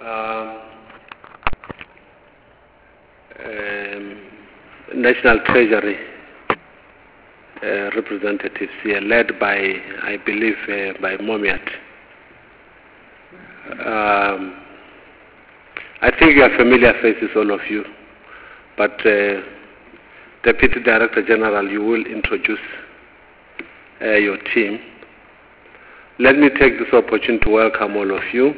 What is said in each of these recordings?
National Treasury representatives here, led by, I believe, by Momiat. I think you are familiar faces, all of you, but Deputy Director General, you will introduce your team. Let me take this opportunity to welcome all of you.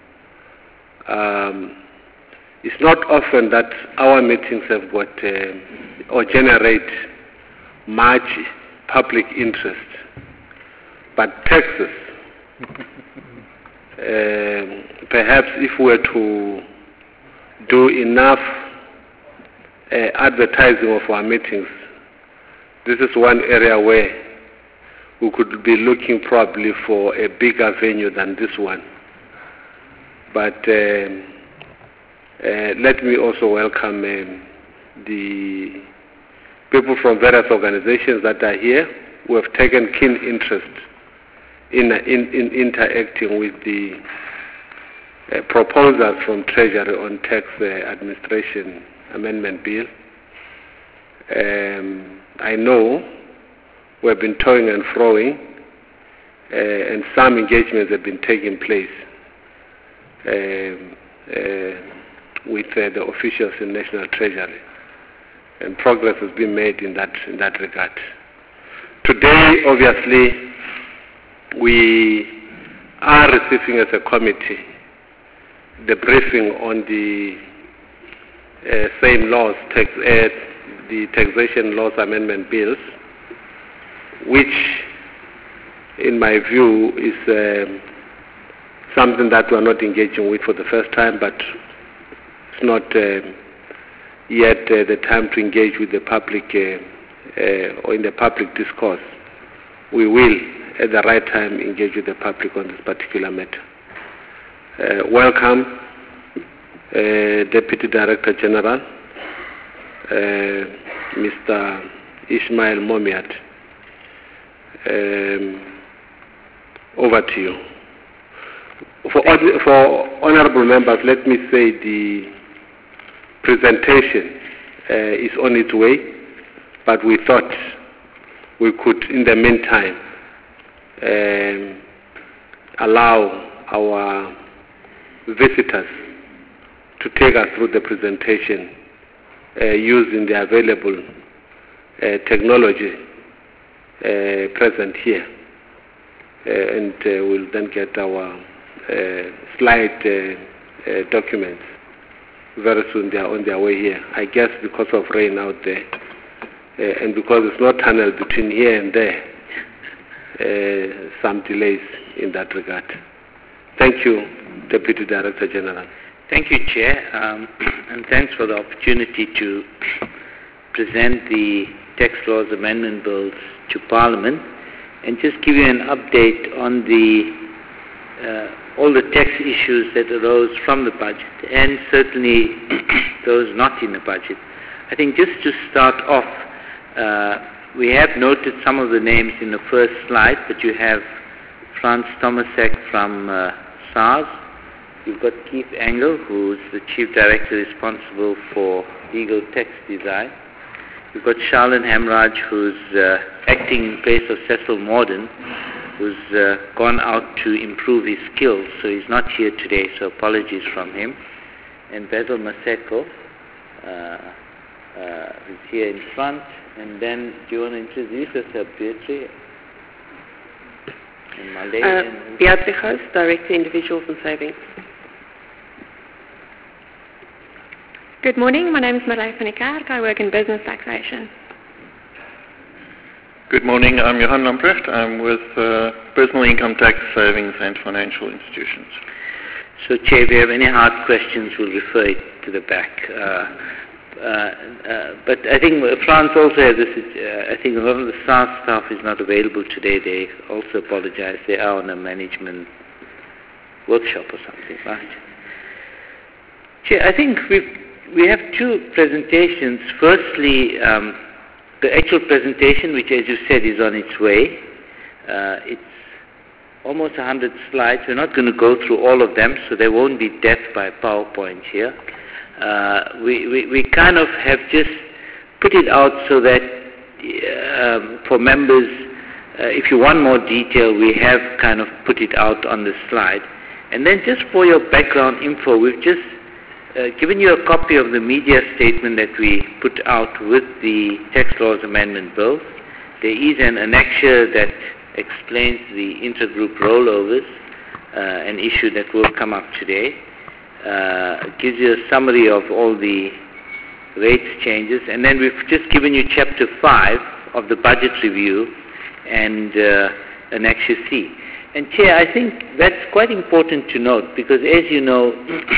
It's not often that our meetings have got or generate much public interest, but Texas, perhaps if we were to do enough advertising of our meetings, this is one area where we could be looking probably for a bigger venue than this one. But let me also welcome the people from various organizations that are here who have taken keen interest in interacting with the proposals from Treasury on tax administration amendment bill. I know we have been toing and froing, and some engagements have been taking place with the officials in National Treasury, and progress has been made in that regard. Today, obviously, we are receiving as a committee the briefing on the same laws, the taxation laws amendment bills, which, in my view, is something that we are not engaging with for the first time, but it's not yet the time to engage with the public or in the public discourse. We will, at the right time, engage with the public on this particular matter. Welcome, Deputy Director General, Mr. Ismail Momiat. Over to you. For honorable members, let me say the presentation is on its way, but we thought we could, in the meantime, allow our visitors to take us through the presentation using the available technology present here, and we'll then get our slide documents very soon. They are on their way here. I guess because of rain out there, and because it's no tunnel between here and there, some delays in that regard. Thank you, Deputy Director General. Thank you, Chair, and thanks for the opportunity to present the tax laws amendment bills to Parliament, and just give you an update on the all the tax issues that arose from the budget, and certainly those not in the budget. I think just to start off, we have noted some of the names in the first slide, but you have Franz Tomasek from SARS. You've got Keith Engel, who's the Chief Director responsible for legal tax design. You've got Charlene Hamraj, who's acting in place of Cecil Morden, who's gone out to improve his skills, so he's not here today, so apologies from him. And Basil Maseko, who's here in front. And then, do you want to introduce yourself, Beatrice? Beatrice Host, Director Individuals and Savings. Good morning, my name is Marley van der Kerk. I work in business taxation. Good morning, I'm Johan Lamprecht. I'm with Personal Income Tax, Savings and Financial Institutions. So, Chair, if you have any hard questions, we'll refer it to the back. But I think France also has this, I think a lot of the SARS staff is not available today. They also apologize. They are on a management workshop or something, right? Chair, I think we have two presentations. Firstly, the actual presentation, which as you said is on its way. It's almost 100 slides. We're not going to go through all of them, so there won't be death by PowerPoint here. We kind of have just put it out so that for members, if you want more detail, we have kind of put it out on the slide. And then just for your background info, we've just given you a copy of the media statement that we put out with the Tax Laws Amendment Bill. There is an annexure that explains the intergroup rollovers, an issue that will come up today. It gives you a summary of all the rates changes, and then we've just given you Chapter 5 of the Budget Review and Annexure C. And Chair, I think that's quite important to note, because as you know,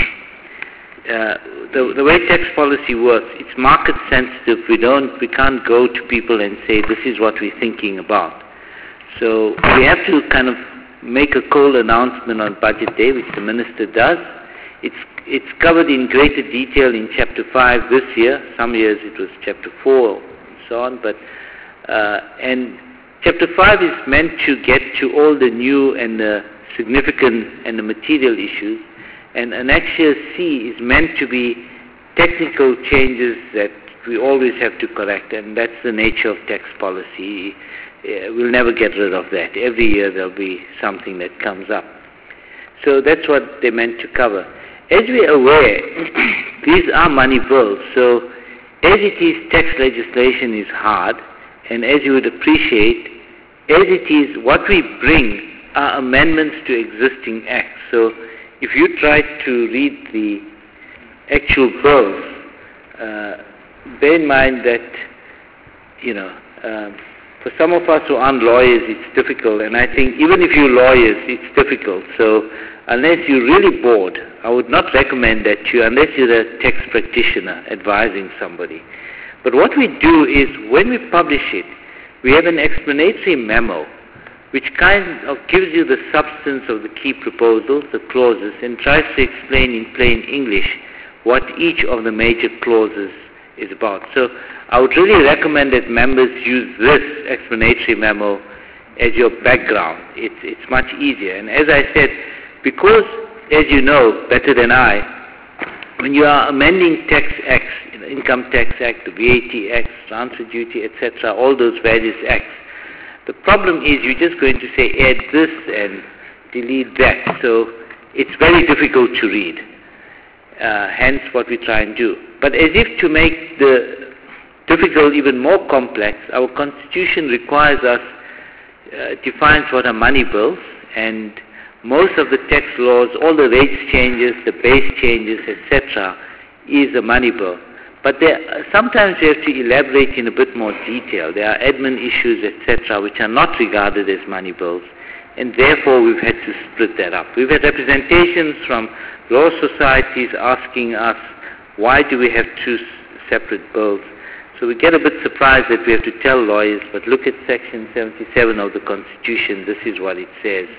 the way tax policy works, it's market sensitive. We can't go to people and say this is what we're thinking about. So we have to kind of make a cold announcement on Budget Day, which the Minister does. It's covered in greater detail in Chapter 5 this year. Some years it was Chapter 4 and so on. But and Chapter 5 is meant to get to all the new and the significant and the material issues. And Annexure C is meant to be technical changes that we always have to correct, and that's the nature of tax policy. We'll never get rid of that. Every year there'll be something that comes up. So that's what they're meant to cover. As we're aware, these are money bills, so as it is, tax legislation is hard, and as you would appreciate, as it is, what we bring are amendments to existing acts. So if you try to read the actual bills, bear in mind that, for some of us who aren't lawyers, it's difficult, and I think even if you're lawyers, it's difficult. So unless you're really bored, I would not recommend that unless you're a tax practitioner advising somebody. But what we do is, when we publish it, we have an explanatory memo which kind of gives you the substance of the key proposals, the clauses, and tries to explain in plain English what each of the major clauses is about. So I would really recommend that members use this explanatory memo as your background. It's much easier. And as I said, because, as you know better than I, when you are amending tax acts, Income Tax Act, the VAT Act, Transfer Duty, etc., all those various acts, the problem is you're just going to say add this and delete that. So it's very difficult to read. Hence what we try and do. But as if to make the difficult even more complex, our Constitution requires us, defines what are money bills, and most of the tax laws, all the rates changes, the base changes, etc., is a money bill. But sometimes we have to elaborate in a bit more detail. There are admin issues, etc., which are not regarded as money bills, and therefore we've had to split that up. We've had representations from law societies asking us, why do we have two separate bills? So we get a bit surprised that we have to tell lawyers, but look at Section 77 of the Constitution, this is what it says.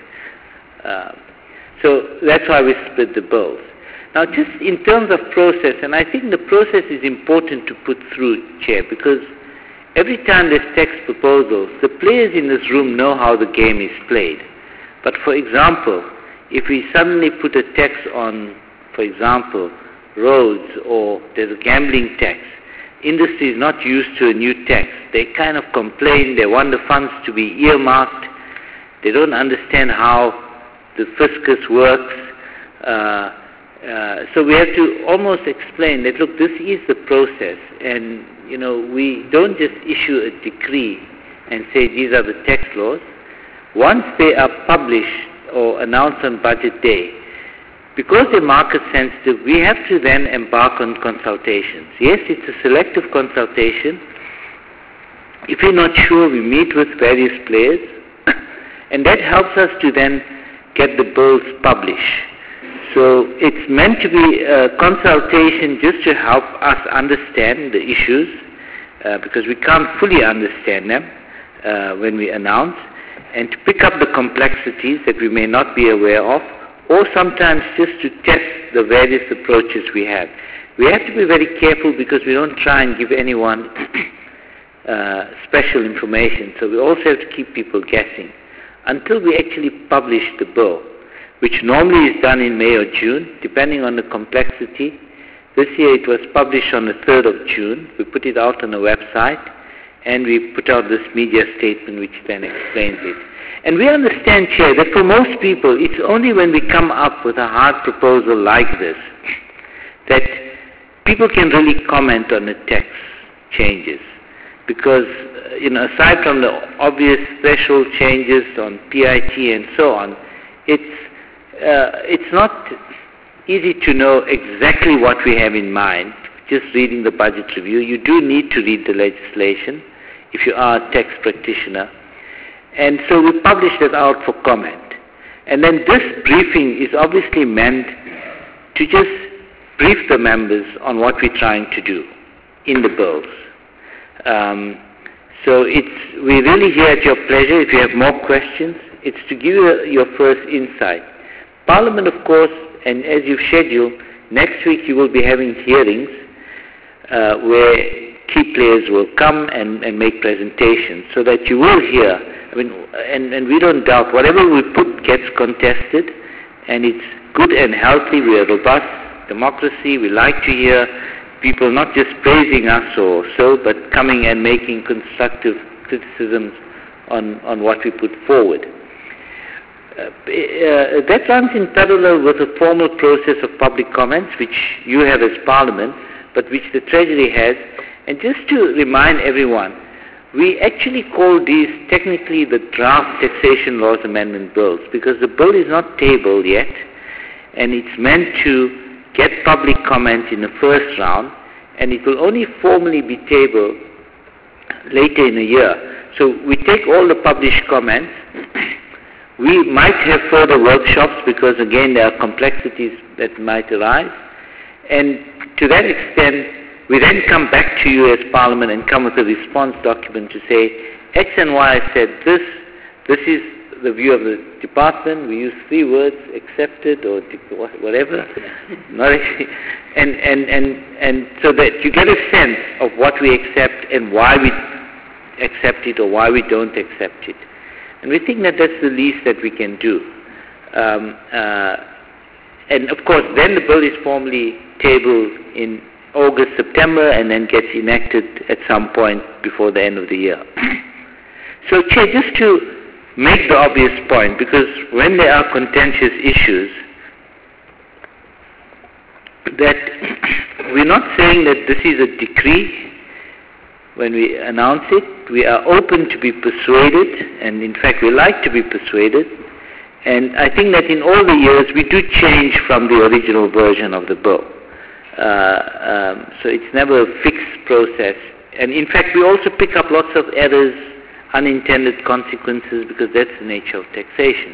So that's why we split the bills. Now, just in terms of process, and I think the process is important to put through, Chair, because every time there's tax proposals, the players in this room know how the game is played. But for example, if we suddenly put a tax on, for example, roads, or there's a gambling tax, industry is not used to a new tax. They kind of complain, they want the funds to be earmarked, they don't understand how the fiscus works. So we have to almost explain that, look, this is the process, and we don't just issue a decree and say these are the tax laws. Once they are published or announced on Budget Day, because they're market sensitive, we have to then embark on consultations. Yes, it's a selective consultation. If we're not sure, we meet with various players, and that helps us to then get the bills published. So it's meant to be a consultation just to help us understand the issues, because we can't fully understand them when we announce, and to pick up the complexities that we may not be aware of, or sometimes just to test the various approaches we have. We have to be very careful because we don't try and give anyone special information, so we also have to keep people guessing. until we actually publish the bill, which normally is done in May or June, depending on the complexity. This year it was published on the 3rd of June. We put it out on the website, and we put out this media statement which then explains it. And we understand, Chair, that for most people, it's only when we come up with a hard proposal like this that people can really comment on the tax changes. Because, aside from the obvious threshold changes on PIT and so on, it's not easy to know exactly what we have in mind just reading the budget review. You do need to read the legislation if you are a tax practitioner. And so we published it out for comment. And then this briefing is obviously meant to just brief the members on what we're trying to do in the bills. So we're really here at your pleasure. If you have more questions, it's to give you your first insight. Parliament, of course, and as you've scheduled, next week you will be having hearings where key players will come and make presentations so that you will hear. And we don't doubt whatever we put gets contested, and it's good and healthy. We are robust democracy. We like to hear people not just praising us or so, but coming and making constructive criticisms on what we put forward. That runs in parallel with a formal process of public comments, which you have as Parliament, but which the Treasury has. And just to remind everyone, we actually call these technically the draft taxation laws amendment bills, because the bill is not tabled yet, and it's meant to get public comments in the first round, and it will only formally be tabled later in the year. So we take all the published comments. We might have further workshops because, again, there are complexities that might arise. And to that extent, we then come back to you as Parliament and come with a response document to say, X and Y said this is the view of the department. We use 3 words, accepted or whatever. And so that you get a sense of what we accept and why we accept it or why we don't accept it. And we think that that's the least that we can do. And of course, then the bill is formally tabled in August, September, and then gets enacted at some point before the end of the year. So, Chair, just to make the obvious point, because when there are contentious issues, that we're not saying that this is a decree. When we announce it, we are open to be persuaded, and in fact we like to be persuaded. And I think that in all the years we do change from the original version of the bill. So it's never a fixed process. And in fact we also pick up lots of errors, unintended consequences, because that's the nature of taxation.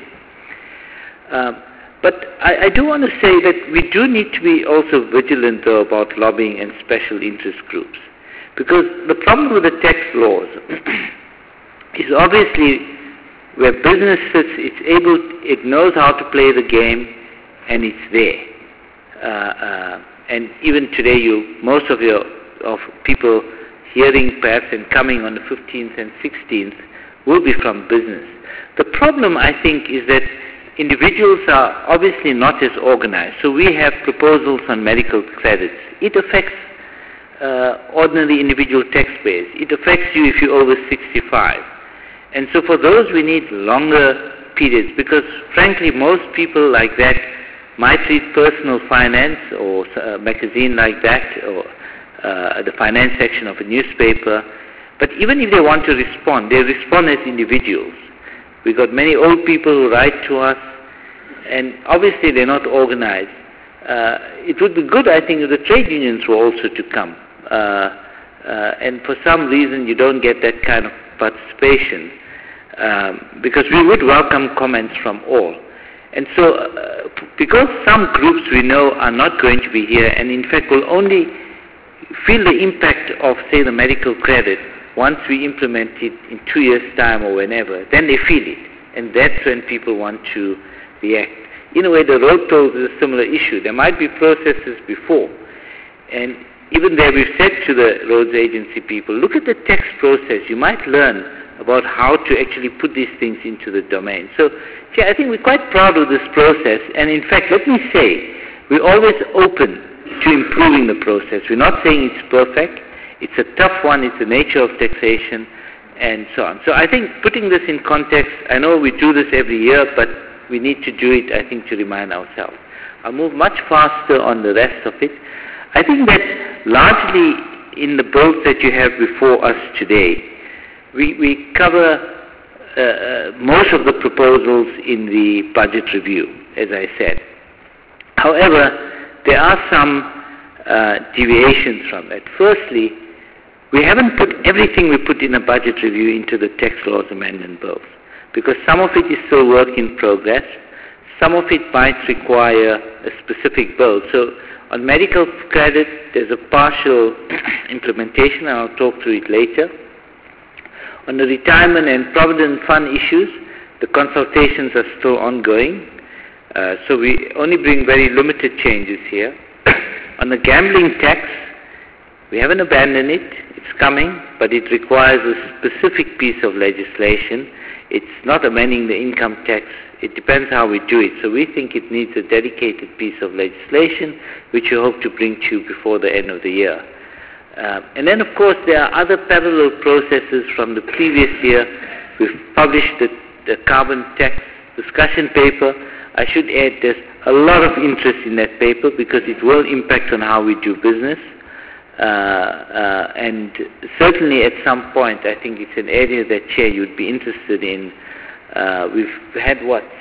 But I do want to say that we do need to be also vigilant, though, about lobbying and special interest groups. Because the problem with the tax laws is obviously where business sits, it knows how to play the game, and it's there. And even today, most of people hearing perhaps and coming on the 15th and 16th will be from business. The problem, I think, is that individuals are obviously not as organized. So we have proposals on medical credits. It affects ordinary individual taxpayers. It affects you if you're over 65. And so for those we need longer periods, because frankly most people like that might read Personal Finance or a magazine like that, or the finance section of a newspaper, but even if they want to respond, they respond as individuals. We've got many old people who write to us, and obviously they're not organized. It would be good, I think, if the trade unions were also to come. And for some reason you don't get that kind of participation, because we would welcome comments from all. And so, because some groups we know are not going to be here, and in fact will only feel the impact of, say, the medical credit once we implement it in 2 years' time or whenever, then they feel it. And that's when people want to react. In a way, the road tolls is a similar issue. There might be processes before. And even there we've said to the roads agency people, look at the tax process. You might learn about how to actually put these things into the domain. So, I think we're quite proud of this process, and in fact, let me say, we're always open to improving the process. We're not saying it's perfect. It's a tough one. It's the nature of taxation, and so on. So I think putting this in context, I know we do this every year, but we need to do it, I think, to remind ourselves. I'll move much faster on the rest of it. I think that largely in the bills that you have before us today, we cover most of the proposals in the budget review, as I said. However, there are some deviations from that. Firstly, we haven't put everything we put in a budget review into the tax laws amendment bills, because some of it is still work in progress. Some of it might require a specific bill. So on medical credit, there's a partial implementation, and I'll talk through it later. On the retirement and provident fund issues, the consultations are still ongoing. So we only bring very limited changes here. On the gambling tax, we haven't abandoned it. It's coming, but it requires a specific piece of legislation. It's not amending the income tax. It depends how we do it. So we think it needs a dedicated piece of legislation, which we hope to bring to you before the end of the year. And then, of course, there are other parallel processes from the previous year. We've published the carbon tax discussion paper. I should add there's a lot of interest in that paper because it will impact on how we do business. And certainly at some point, I think it's an area that, Chair, you'd be interested in. We've had,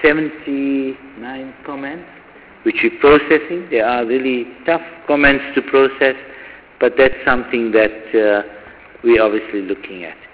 79 comments, which we're processing. They are really tough comments to process, but that's something that we're obviously looking at.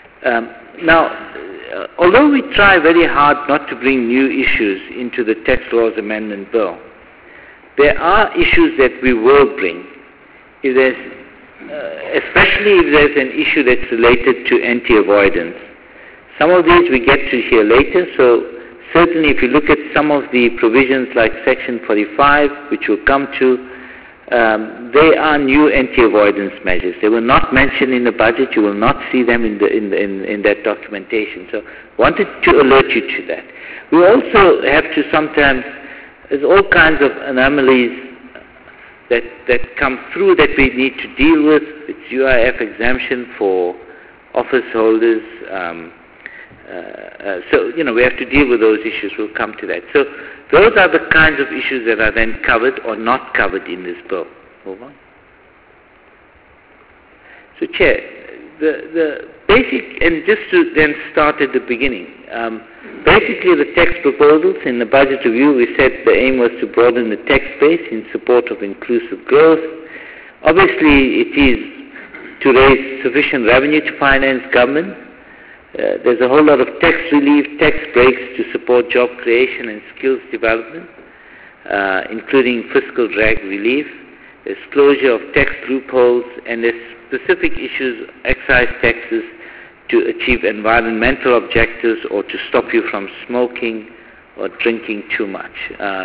Now, although we try very hard not to bring new issues into the tax laws amendment bill, there are issues that we will bring. If there's, especially if there's an issue that's related to anti-avoidance. Some of these we get to hear later, so certainly if you look at some of the provisions like Section 45, which we'll come to, they are new anti-avoidance measures. They were not mentioned in the budget. You will not see them in that documentation. So wanted to alert you to that. We also have to sometimes, there's all kinds of anomalies that come through that we need to deal with. It's UIF exemption for office holders. So, we have to deal with those issues. We'll come to that. So those are the kinds of issues that are then covered or not covered in this bill. Move on. So, Chair, the basic, and just to then start at the beginning, basically the tax proposals in the budget review, we said the aim was to broaden the tax base in support of inclusive growth. Obviously, it is to raise sufficient revenue to finance government. There's a whole lot of tax relief, tax breaks to support job creation and skills development, including fiscal drag relief. There's closure of tax loopholes, and there's specific issues, excise taxes, to achieve environmental objectives or to stop you from smoking or drinking too much.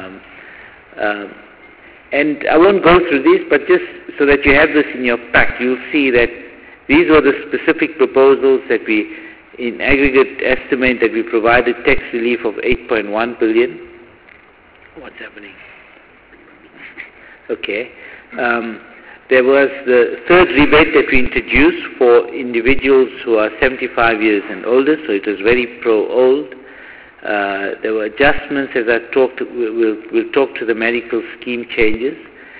And I won't go through these, but just so that you have this in your pack, you'll see that these are the specific proposals that we, in aggregate, estimate that we provided tax relief of 8.1 billion. What's happening? Okay. There was the third rebate that we introduced for individuals who are 75 years and older, so it was very pro-old. There were adjustments, as I talked. We'll talk to the medical scheme changes.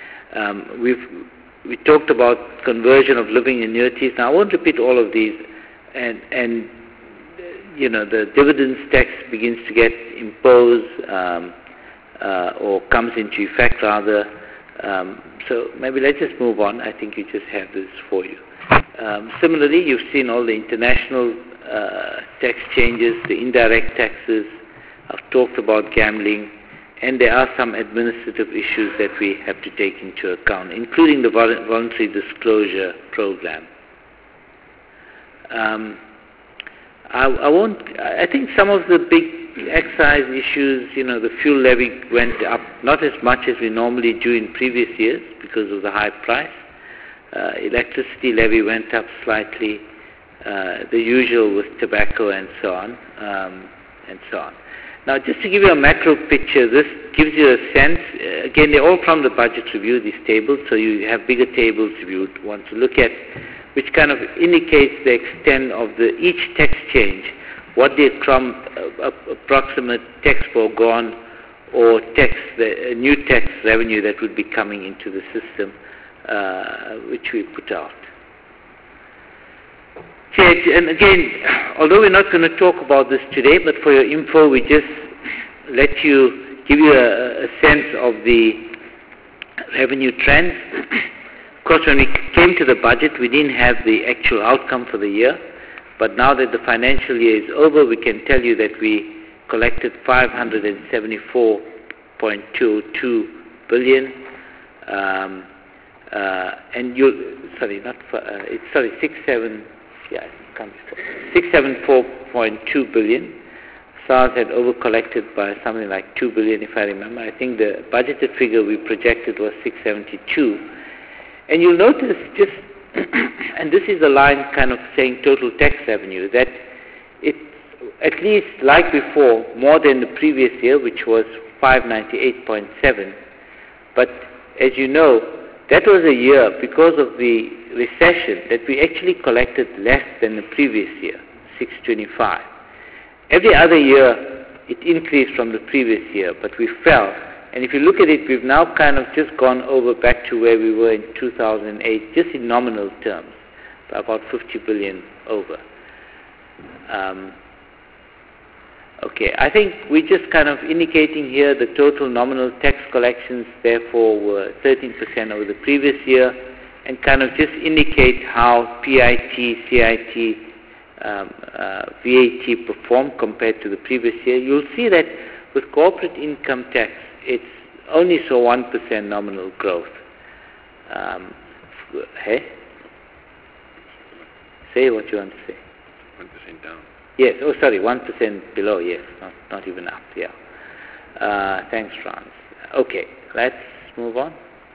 We talked about conversion of living annuities. Now I won't repeat all of these, and the dividends tax begins to get imposed or comes into effect rather. So maybe let's just move on. I think you just have this for you. Similarly, you've seen all the international tax changes, the indirect taxes. I've talked about gambling, and there are some administrative issues that we have to take into account, including the voluntary disclosure program. I think some of the big excise issues, the fuel levy went up, not as much as we normally do in previous years because of the high price. Electricity levy went up slightly. the usual with tobacco and so on, Now, just to give you a macro picture, this gives you a sense. Again, they're all from the budget review, these tables, so you have bigger tables if you want to look at, which kind of indicates the extent of each tax change, what the approximate tax foregone or the new tax revenue that would be coming into the system, which we put out. And again, although we're not going to talk about this today, but for your info, we just give you a sense of the revenue trends. Of course, when we came to the budget, we didn't have the actual outcome for the year, but now that the financial year is over, we can tell you that we collected 574.22 billion, and it's 674.2 billion. SARS had over-collected by something like 2 billion, if I remember. I think the budgeted figure we projected was 672. And you'll notice and this is a line kind of saying total tax revenue, that it's at least like before, more than the previous year, which was 598.7. But as you know, that was a year, because of the recession, that we actually collected less than the previous year, 625. Every other year, it increased from the previous year, but we fell. And if you look at it, we've now kind of just gone over back to where we were in 2008, just in nominal terms, about 50 billion over. Okay, I think we're just kind of indicating here the total nominal tax collections, therefore, were 13% over the previous year, and kind of just indicate how PIT, CIT, VAT performed compared to the previous year. You'll see that with corporate income tax, it's only so 1% nominal growth. Hey? Say what you want to say. 1% down. Yes, 1% below, yes, not even up, yeah. Thanks, Franz. Okay, let's move on.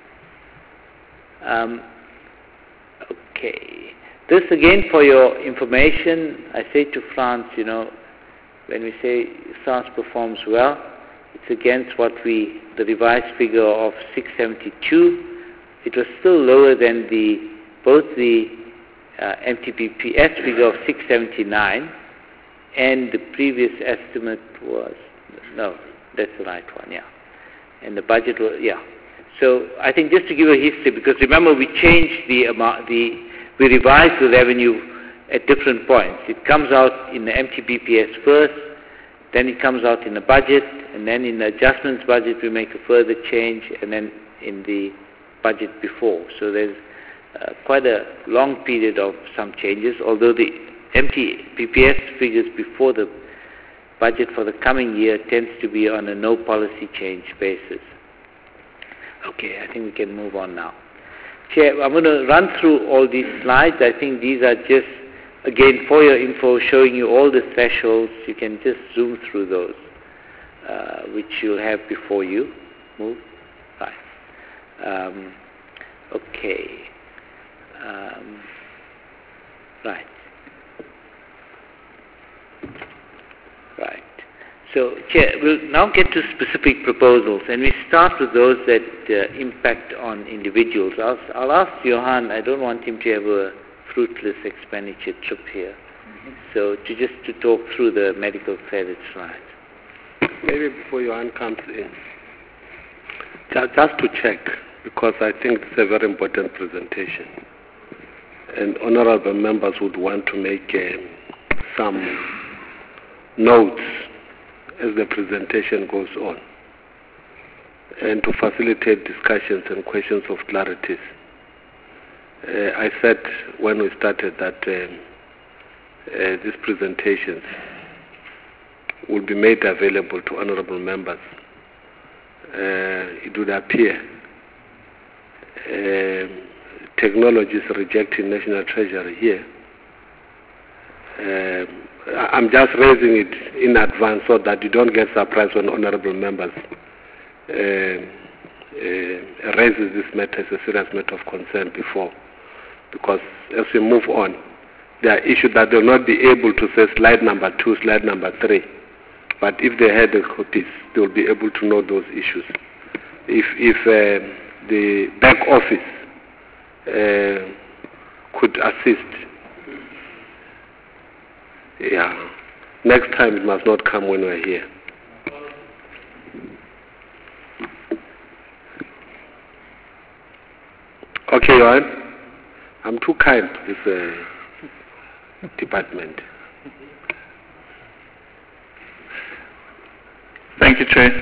Okay. This, again, for your information, I say to Franz, when we say SARS performs well, it's against the revised figure of 672. It was still lower than both the MTBPS figure of 679 and the previous estimate was, no, that's the right one, yeah. And the budget was, yeah. So I think just to give a history, because remember we changed the amount, we revised the revenue at different points. It comes out in the MTBPS first, then it comes out in the budget, and then in the adjustments budget we make a further change, and then in the budget before. So there's quite a long period of some changes, although the MTBPS figures before the budget for the coming year tends to be on a no policy change basis. Okay, I think we can move on now. Chair, I'm going to run through all these slides. I think these are just, again, for your info, showing you all the thresholds. You can just zoom through those, which you'll have before you. Move. Right. Okay. Right. Right. So, Chair, we'll now get to specific proposals, and we start with those that impact on individuals. I'll ask Johan, I don't want him to have a fruitless expenditure trip here, so to talk through the medical credit slides. Maybe before Johan comes in, just to check, because I think it's a very important presentation, and honorable members would want to make some notes as the presentation goes on, and to facilitate discussions and questions of clarities. I said when we started that these presentations will be made available to honorable members. It would appear technology is rejecting National Treasury here. I'm just raising it in advance so that you don't get surprised when honorable members raises this matter as a serious matter of concern before. Because as we move on, there are issues that they'll not be able to say slide number 2, slide number 3. But if they had the copies, they'll be able to know those issues. If the back office could assist, yeah. Next time it must not come when we're here. Okay, Johan. I'm too kind to this department. Thank you, Chair.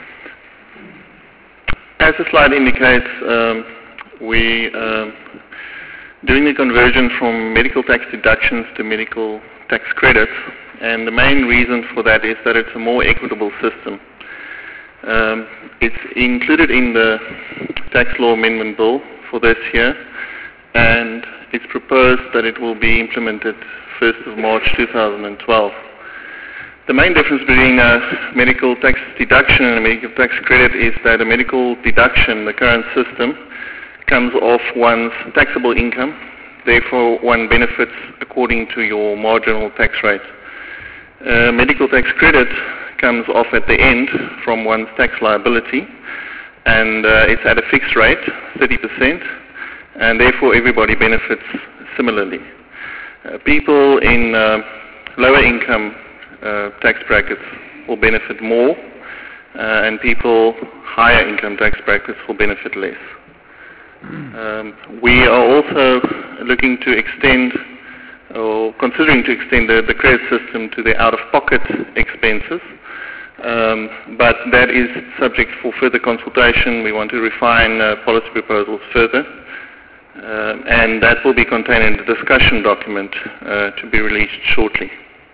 As the slide indicates, we doing the conversion from medical tax deductions to medical tax credits, and the main reason for that is that it's a more equitable system. It's included in the tax law amendment bill for this year, and it's proposed that it will be implemented 1st of March 2012. The main difference between a medical tax deduction and a medical tax credit is that a medical deduction, the current system, comes off one's taxable income. Therefore, one benefits according to your marginal tax rate. Medical tax credit comes off at the end from one's tax liability, and it's at a fixed rate, 30%, and therefore everybody benefits similarly. People in lower income tax brackets will benefit more, and people higher income tax brackets will benefit less. We are also looking to extend, or considering to extend the credit system to the out-of-pocket expenses, but that is subject for further consultation. We want to refine policy proposals further, and that will be contained in the discussion document to be released shortly.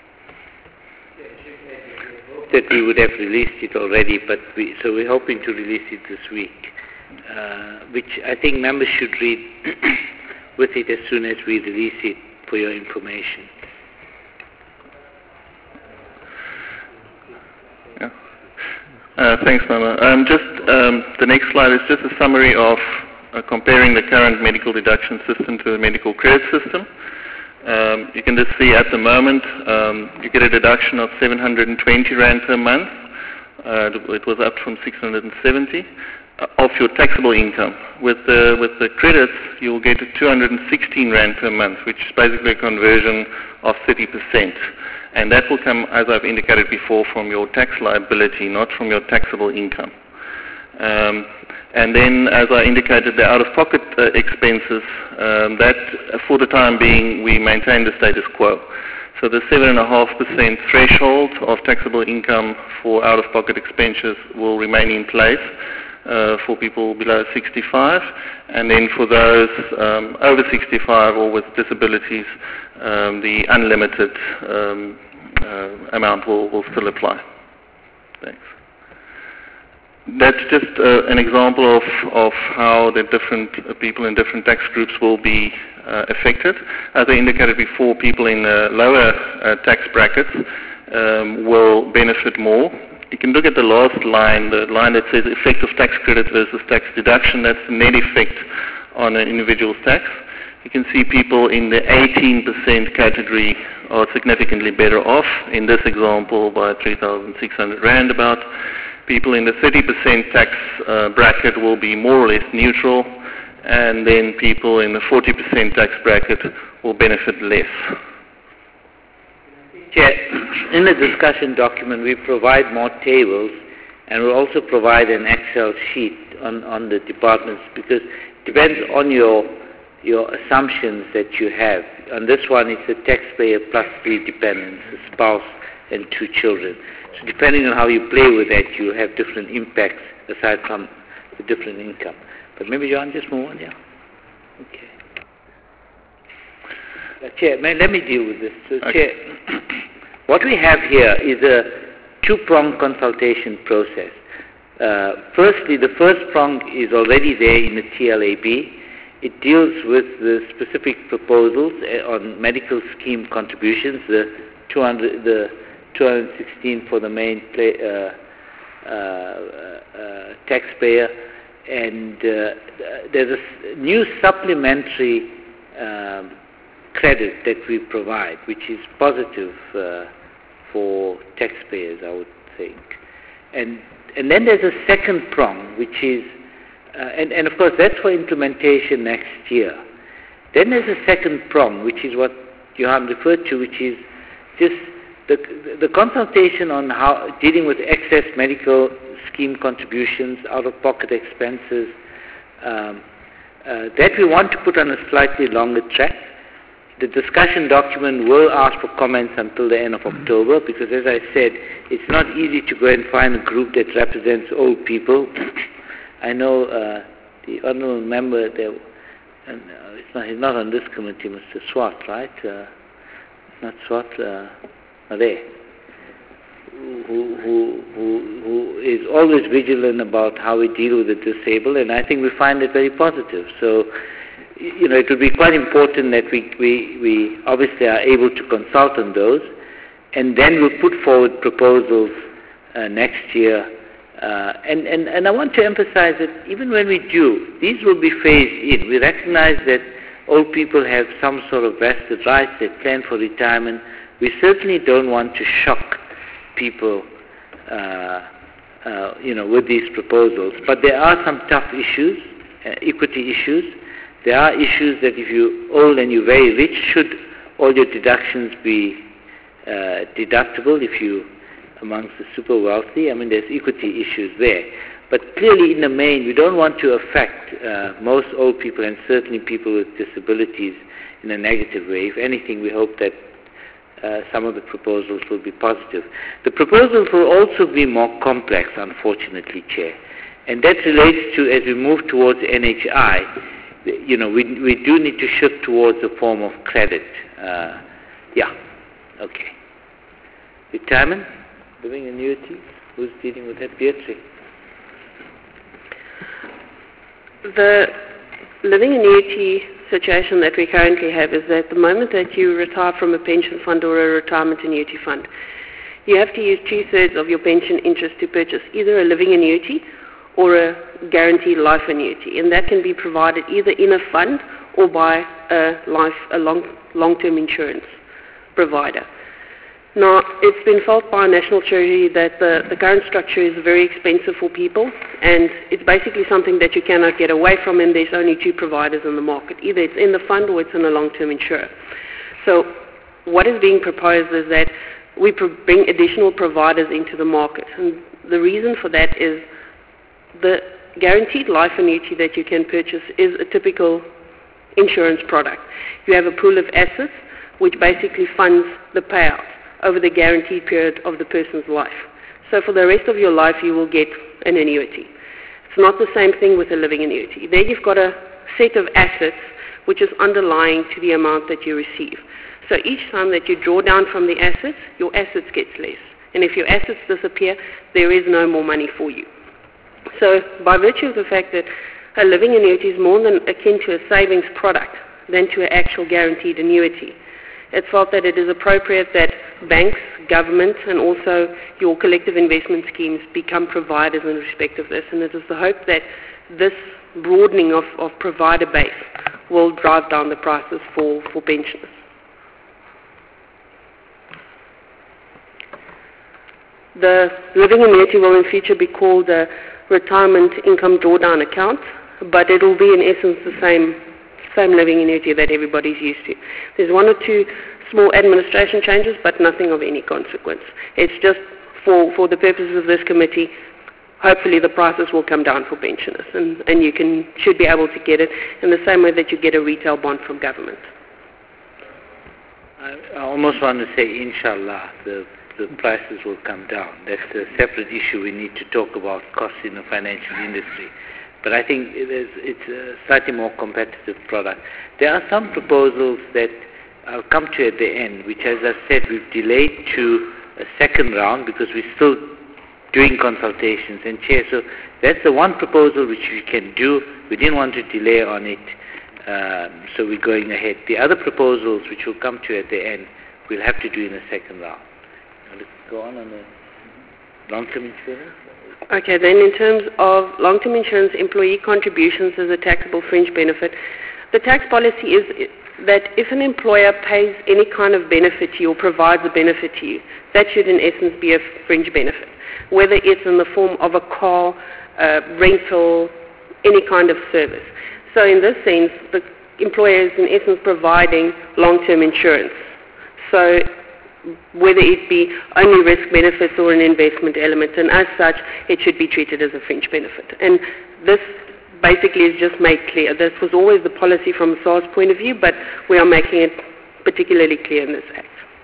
That we would have released it already, but so we're hoping to release it this week, which I think members should read with it as soon as we release it for your information. Yeah. Thanks, Mama. The next slide is just a summary of comparing the current medical deduction system to the medical credit system. You can just see at the moment you get a deduction of 720 Rand per month. It was up from 670 of your taxable income. With the credits, you will get 216 Rand per month, which is basically a conversion of 30%. And that will come, as I've indicated before, from your tax liability, not from your taxable income. And then, as I indicated, the out-of-pocket expenses, that for the time being, we maintain the status quo. So the 7.5% threshold of taxable income for out-of-pocket expenses will remain in place for people below 65, and then for those over 65 or with disabilities, the unlimited amount will still apply. Thanks. That's just an example of how the different people in different tax groups will be affected. As I indicated before, people in lower tax brackets will benefit more. You can look at the last line, the line that says effective tax credit versus tax deduction. That's the net effect on an individual's tax. You can see people in the 18% category are significantly better off, in this example by 3,600 Rand about. People in the 30% tax bracket will be more or less neutral, and then people in the 40% tax bracket will benefit less. Chair, in the discussion document we provide more tables, and we'll also provide an Excel sheet on the departments, because it depends on your assumptions that you have. On this one, it's a taxpayer plus 3 dependents, a spouse and 2 children. So depending on how you play with that, you have different impacts aside from the different income. But maybe John, just move on, yeah? Okay. Chair, let me deal with this. So, okay. Chair, what we have here is a 2-pronged consultation process. Firstly, the first prong is already there in the TLAB. It deals with the specific proposals on medical scheme contributions, the 216 for the main taxpayer, and there's a new supplementary credit that we provide, which is positive for taxpayers, I would think. And then there's a second prong, which is, and of course that's for implementation next year. Then there's a second prong, which is what Johan referred to, which is just the consultation on how dealing with excess medical scheme contributions, out-of-pocket expenses, that we want to put on a slightly longer track. The discussion document will ask for comments until the end of October, because as I said, it's not easy to go and find a group that represents old people. I know the honourable member there, and he's not on this committee, Mr. Swart, right? Not Swart, there. Who is always vigilant about how we deal with the disabled, and I think we find it very positive. So, it would be quite important that we obviously are able to consult on those, and then we'll put forward proposals next year. And I want to emphasize that even when we do, these will be phased in. We recognize that old people have some sort of vested rights, they plan for retirement. We certainly don't want to shock people, with these proposals. But there are some tough issues, equity issues. There are issues that if you're old and you're very rich, should all your deductions be deductible if you amongst the super wealthy? I mean, there's equity issues there. But clearly, in the main, we don't want to affect most old people and certainly people with disabilities in a negative way. If anything, we hope that some of the proposals will be positive. The proposals will also be more complex, unfortunately, Chair. And that relates to, as we move towards NHI, we do need to shift towards a form of credit. Okay. Retirement, living annuities, who's dealing with that? Beatrice. The living annuity situation that we currently have is that the moment that you retire from a pension fund or a retirement annuity fund, you have to use 2/3 of your pension interest to purchase either a living annuity or a guaranteed life annuity, and that can be provided either in a fund or by a long-term insurance provider. Now, it's been felt by National Treasury that the current structure is very expensive for people, and it's basically something that you cannot get away from, and there's only two providers in the market. Either it's in the fund or it's in a long-term insurer. So what is being proposed is that we bring additional providers into the market, and the reason for that is the guaranteed life annuity that you can purchase is a typical insurance product. You have a pool of assets which basically funds the payout over the guaranteed period of the person's life. So for the rest of your life, you will get an annuity. It's not the same thing with a living annuity. There you've got a set of assets which is underlying to the amount that you receive. So each time that you draw down from the assets, your assets gets less. And if your assets disappear, there is no more money for you. So by virtue of the fact that a living annuity is more than akin to a savings product than to an actual guaranteed annuity, it's felt that it is appropriate that banks, government, and also your collective investment schemes become providers in respect of this. And it is the hope that this broadening of provider base will drive down the prices for pensioners. The living annuity will in future be called a retirement income drawdown account, but it will be in essence the same living annuity that everybody's used to. There's one or two small administration changes, but nothing of any consequence. It's just for the purposes of this committee, hopefully the prices will come down for pensioners, and you should be able to get it in the same way that you get a retail bond from government. I almost want to say, inshallah, the prices will come down. That's a separate issue we need to talk about, costs in the financial industry. But I think it's a slightly more competitive product. There are some proposals that I'll come to at the end, which, as I said, we've delayed to a second round because we're still doing consultations. And Chair, so that's the one proposal which we can do. We didn't want to delay on it, so we're going ahead. The other proposals, which we'll come to at the end, we'll have to do in a second round. Now let's go on the long-term insurance. Okay, then in terms of long-term insurance, employee contributions as a taxable fringe benefit, The tax policy is that if an employer pays any kind of benefit to you or provides a benefit to you, that should in essence be a fringe benefit, whether it's in the form of a car, rental, any kind of service. So in this sense, the employer is in essence providing long-term insurance. So whether it be only risk benefits or an investment element, and as such, it should be treated as a fringe benefit. And this basically is just made clear. This was always the policy from a SARS point of view, but we are making it particularly clear in this Act.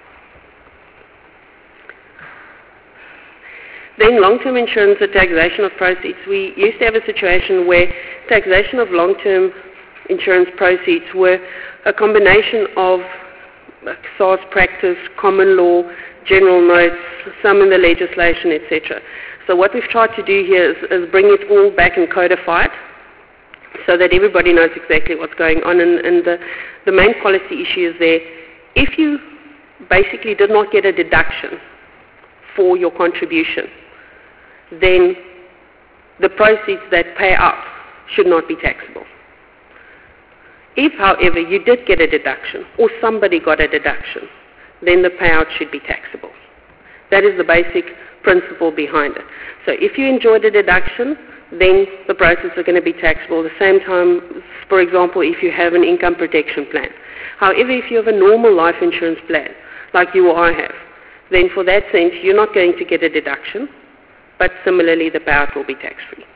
Then long-term insurance or taxation of proceeds. We used to have a situation where taxation of long-term insurance proceeds were a combination of SARS practice, common law, general notes, some in the legislation, etc. So what we've tried to do here is bring it all back and codify it so that everybody knows exactly what's going on. And the main policy issue is there. If you basically did not get a deduction for your contribution, then the proceeds that pay out should not be taxable. If, however, you did get a deduction or somebody got a deduction, then the payout should be taxable. That is the basic principle behind it. So if you enjoyed a deduction, then the proceeds are going to be taxable. At the same time, for example, if you have an income protection plan. However, if you have a normal life insurance plan, like you or I have, then for that sense, you're not going to get a deduction, but similarly, the payout will be tax-free.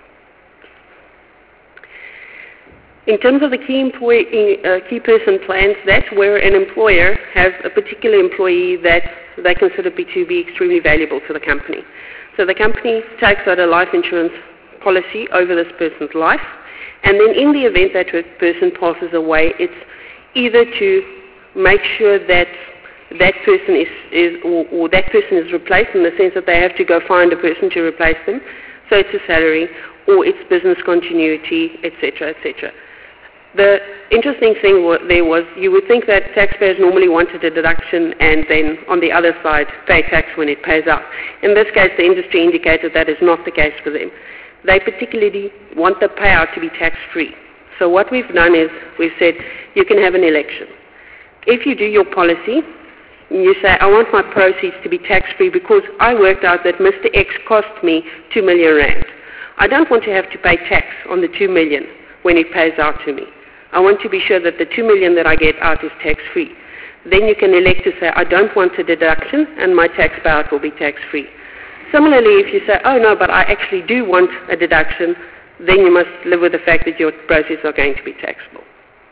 In terms of the key person plans, that's where an employer has a particular employee that they consider to be extremely valuable to the company. So the company takes out a life insurance policy over this person's life, and then in the event that a person passes away, it's either to make sure that that person is replaced in the sense that they have to go find a person to replace them, so it's a salary, or it's business continuity, etc., etc. The interesting thing there was you would think that taxpayers normally wanted a deduction and then on the other side pay tax when it pays out. In this case, the industry indicated that is not the case for them. They particularly want the payout to be tax-free. So what we've done is we've said you can have an election. If you do your policy, you say, I want my proceeds to be tax-free because I worked out that Mr. X cost me 2 million rand. I don't want to have to pay tax on the 2 million when it pays out to me. I want to be sure that the 2 million that I get out is tax-free. Then you can elect to say, I don't want a deduction and my tax payout will be tax-free. Similarly, if you say, oh no, but I actually do want a deduction, then you must live with the fact that your proceeds are going to be taxable.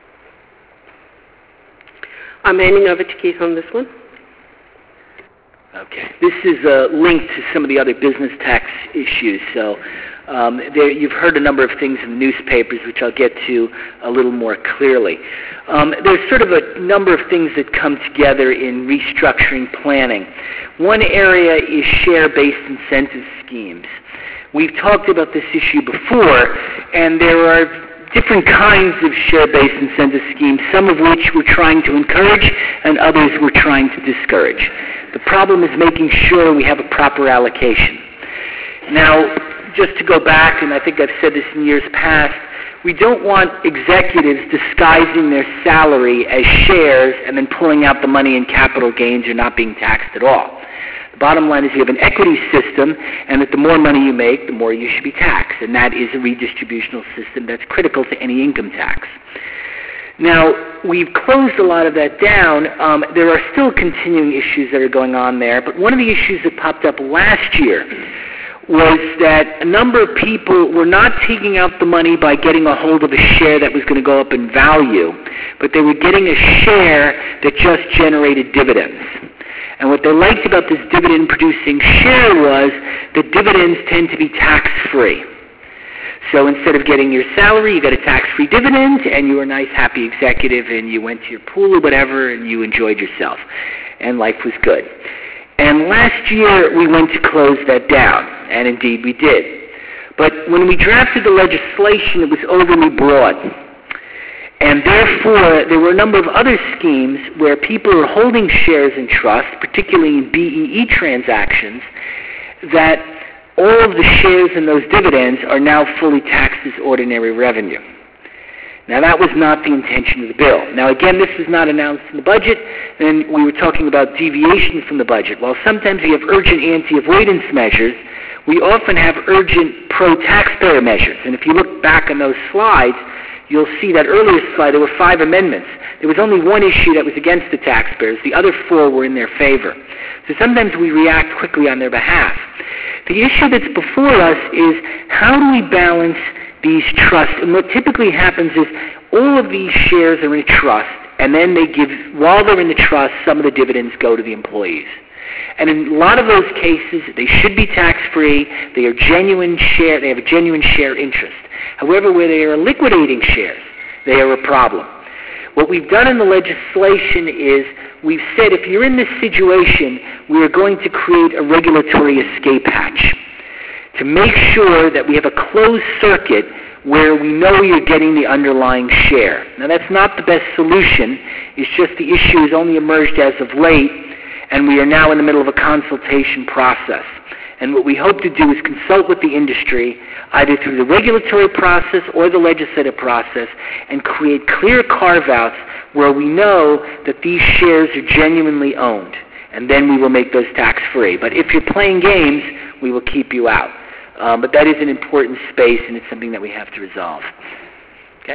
I'm handing over to Keith on this one. Okay. This is linked to some of the other business tax issues. So you've heard a number of things in the newspapers, which I'll get to a little more clearly. There's sort of a number of things that come together in restructuring planning. One area is share-based incentive schemes. We've talked about this issue before, and there are different kinds of share-based incentive schemes, some of which we're trying to encourage and others we're trying to discourage. The problem is making sure we have a proper allocation. Now, just to go back, and I think I've said this in years past, we don't want executives disguising their salary as shares and then pulling out the money in capital gains or not being taxed at all. The bottom line is you have an equity system, and that the more money you make, the more you should be taxed, and that is a redistributional system that's critical to any income tax. Now, we've closed a lot of that down. There are still continuing issues that are going on there, but one of the issues that popped up last year was that a number of people were not taking out the money by getting a hold of a share that was going to go up in value, but they were getting a share that just generated dividends. And what they liked about this dividend-producing share was that dividends tend to be tax-free. So instead of getting your salary, you got a tax-free dividend, and you were a nice, happy executive, and you went to your pool or whatever, and you enjoyed yourself. And life was good. And last year, we went to close that down, and indeed we did. But when we drafted the legislation, it was overly broad. And therefore, there were a number of other schemes where people are holding shares in trust, particularly in BEE transactions, that all of the shares and those dividends are now fully taxed as ordinary revenue. Now, that was not the intention of the bill. Now, again, this was not announced in the budget, and we were talking about deviations from the budget. While sometimes we have urgent anti-avoidance measures, we often have urgent pro-taxpayer measures. And if you look back on those slides, you'll see that earlier slide, there were 5 amendments. There was only one issue that was against the taxpayers. The other 4 were in their favor. So sometimes we react quickly on their behalf. The issue that's before us is how do we balance these trusts? And what typically happens is all of these shares are in a trust, and then they give, while they're in the trust, some of the dividends go to the employees. And in a lot of those cases, they should be tax-free. They are genuine share. They have a genuine share interest. However, where they are liquidating shares, they are a problem. What we've done in the legislation is we've said if you're in this situation, we are going to create a regulatory escape hatch to make sure that we have a closed circuit where we know you're getting the underlying share. Now, that's not the best solution. It's just the issue has only emerged as of late, and we are now in the middle of a consultation process. And what we hope to do is consult with the industry, either through the regulatory process or the legislative process, and create clear carve-outs where we know that these shares are genuinely owned. And then we will make those tax-free. But if you're playing games, we will keep you out. But that is an important space, and it's something that we have to resolve. Okay?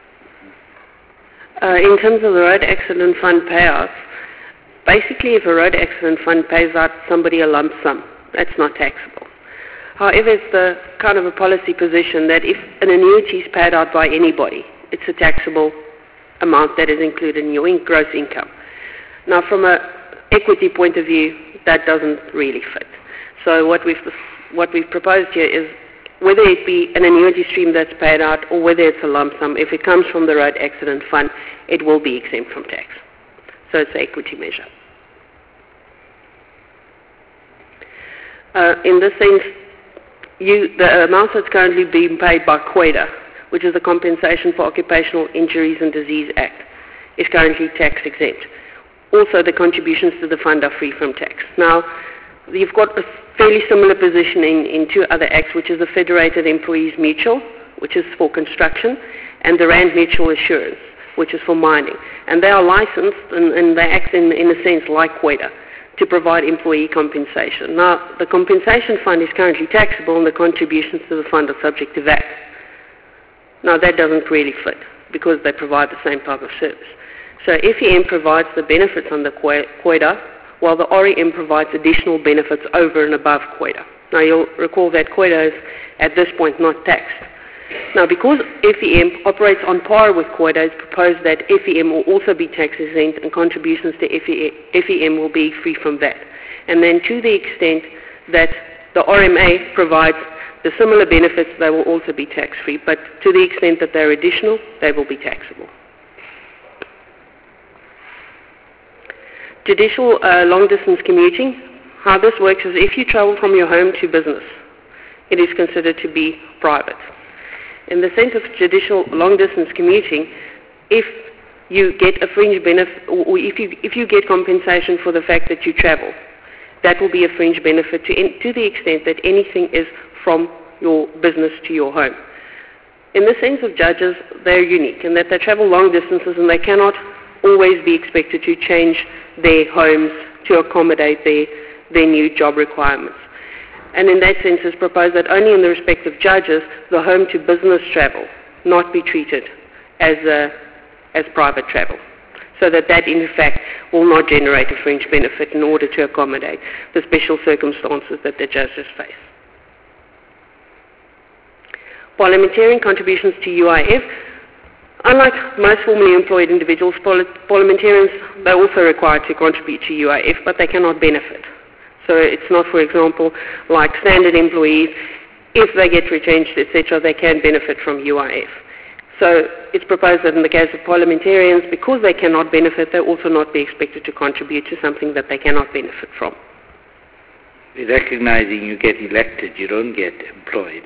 In terms of the road accident fund payouts, basically if a road accident fund pays out somebody a lump sum, that's not taxable. However, it's the kind of a policy position that if an annuity is paid out by anybody, it's a taxable amount that is included in your gross income. Now, from an equity point of view, that doesn't really fit. So what we've proposed here is whether it be an annuity stream that's paid out or whether it's a lump sum, if it comes from the road accident fund, it will be exempt from tax. So it's an equity measure. In this sense, the amount that's currently being paid by COIDA, which is the Compensation for Occupational Injuries and Disease Act, is currently tax exempt. Also, the contributions to the fund are free from tax. Now, you've got a fairly similar position in 2 other acts, which is the Federated Employees Mutual, which is for construction, and the Rand Mutual Assurance, which is for mining. And they are licensed, and they act in a sense like COIDA, to provide employee compensation. Now, the compensation fund is currently taxable, and the contributions to the fund are subject to VAT. Now, that doesn't really fit, because they provide the same type of service. So FEM provides the benefits under COIDA, while the REM provides additional benefits over and above COIDA. Now, you'll recall that COIDA is, at this point, not taxed. Now, because FEM operates on par with COIDA, it's proposed that FEM will also be tax exempt and contributions to FEM will be free from VAT. And then to the extent that the RMA provides the similar benefits, they will also be tax-free. But to the extent that they're additional, they will be taxable. Judicial long-distance commuting. How this works is if you travel from your home to business, it is considered to be private. In the sense of judicial long-distance commuting, if you get a fringe benefit, or if you get compensation for the fact that you travel, that will be a fringe benefit to the extent that anything is from your business to your home. In the sense of judges, they're unique in that they travel long distances and they cannot always be expected to change their homes to accommodate their new job requirements. And in that sense, it's proposed that only in the respect of judges, the home-to-business travel not be treated as private travel, so that in fact will not generate a fringe benefit in order to accommodate the special circumstances that the judges face. Parliamentarian contributions to UIF. Unlike most formally employed individuals, parliamentarians, they're also required to contribute to UIF, but they cannot benefit. So it's not, for example, like standard employees, if they get retrenched, etc., they can benefit from UIF. So it's proposed that in the case of parliamentarians, because they cannot benefit, they also not be expected to contribute to something that they cannot benefit from. Recognizing you get elected, you don't get employed.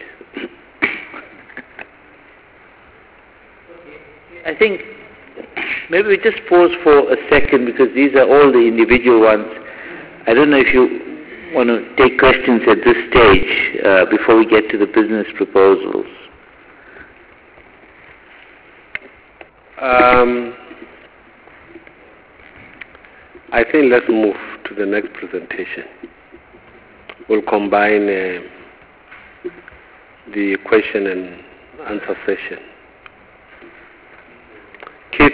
I think maybe we just pause for a second because these are all the individual ones. I don't know if you want to take questions at this stage before we get to the business proposals. I think let's move to the next presentation. We'll combine the question and answer session. Keith.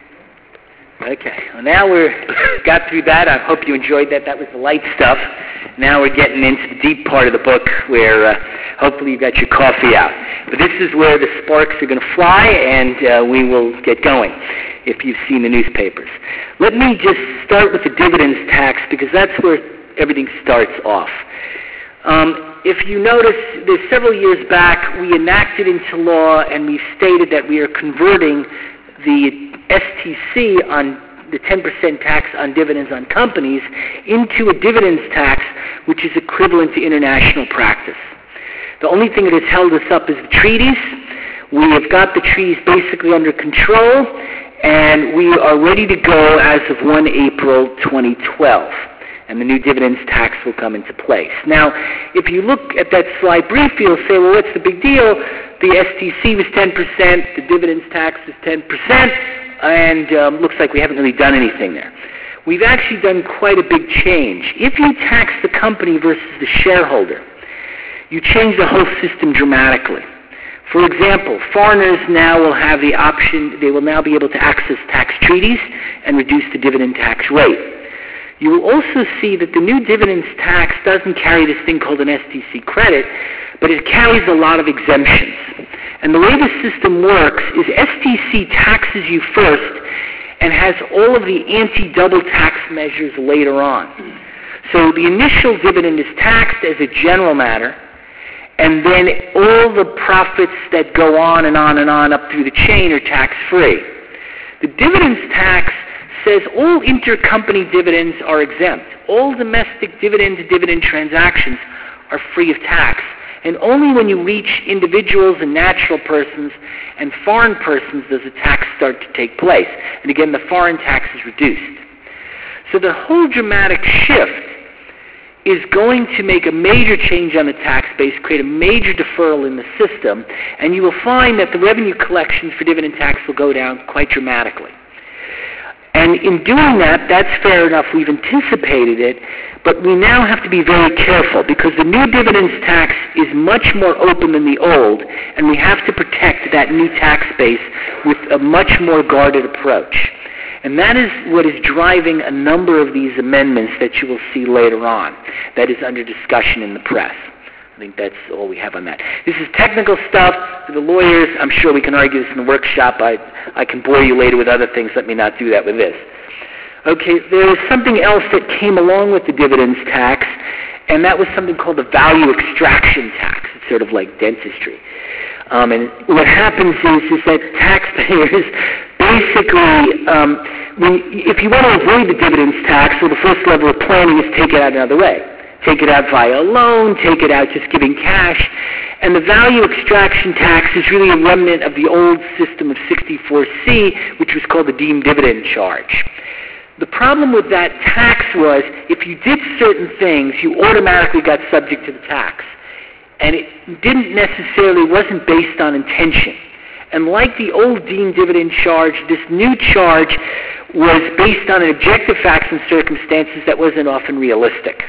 Okay, well now we're got through that. I hope you enjoyed that. That was the light stuff. Now we're getting into the deep part of the book where hopefully you got your coffee out. But this is where the sparks are going to fly, and we will get going if you've seen the newspapers. Let me just start with the dividends tax because that's where everything starts off. If you notice, there's several years back, we enacted into law and we stated that we are converting the STC on the 10% tax on dividends on companies into a dividends tax which is equivalent to international practice. The only thing that has held us up is the treaties. We have got the treaties basically under control, and we are ready to go as of 1 April 2012. And the new dividends tax will come into place. Now, if you look at that slide briefly, you'll say, well, what's the big deal? The STC was 10%, the dividends tax was 10%, and looks like we haven't really done anything there. We've actually done quite a big change. If you tax the company versus the shareholder, you change the whole system dramatically. For example, foreigners now will have the option, they will now be able to access tax treaties and reduce the dividend tax rate. You will also see that the new dividends tax doesn't carry this thing called an STC credit, but it carries a lot of exemptions. And the way the system works is STC taxes you first and has all of the anti-double tax measures later on. So the initial dividend is taxed as a general matter, and then all the profits that go on and on and on up through the chain are tax-free. The dividends tax says all intercompany dividends are exempt. All domestic dividend-to-dividend transactions are free of tax. And only when you reach individuals and natural persons and foreign persons does the tax start to take place. And again, the foreign tax is reduced. So the whole dramatic shift is going to make a major change on the tax base, create a major deferral in the system, and you will find that the revenue collections for dividend tax will go down quite dramatically. And in doing that, that's fair enough, we've anticipated it, but we now have to be very careful because the new dividends tax is much more open than the old, and we have to protect that new tax base with a much more guarded approach. And that is what is driving a number of these amendments that you will see later on, that is under discussion in the press. I think that's all we have on that. This is technical stuff. For the lawyers, I'm sure we can argue this in the workshop. I can bore you later with other things. Let me not do that with this. Okay, there is something else that came along with the dividends tax, and that was something called the value extraction tax. It's sort of like dentistry. And what happens is that taxpayers basically, if you want to avoid the dividends tax, well, the first level of planning is take it out another way. Take it out via a loan, take it out just giving cash. And the value extraction tax is really a remnant of the old system of 64C, which was called the deemed dividend charge. The problem with that tax was if you did certain things, you automatically got subject to the tax. And it wasn't based on intention. And like the old deemed dividend charge, this new charge was based on objective facts and circumstances that wasn't often realistic.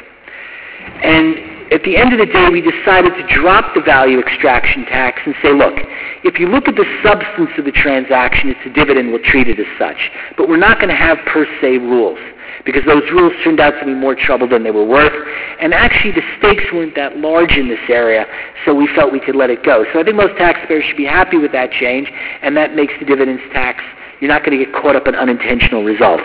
And at the end of the day, we decided to drop the value extraction tax and say, look, if you look at the substance of the transaction, it's a dividend, we'll treat it as such. But we're not going to have per se rules, because those rules turned out to be more trouble than they were worth. And actually, the stakes weren't that large in this area, so we felt we could let it go. So I think most taxpayers should be happy with that change, and that makes the dividends tax, you're not going to get caught up in unintentional results.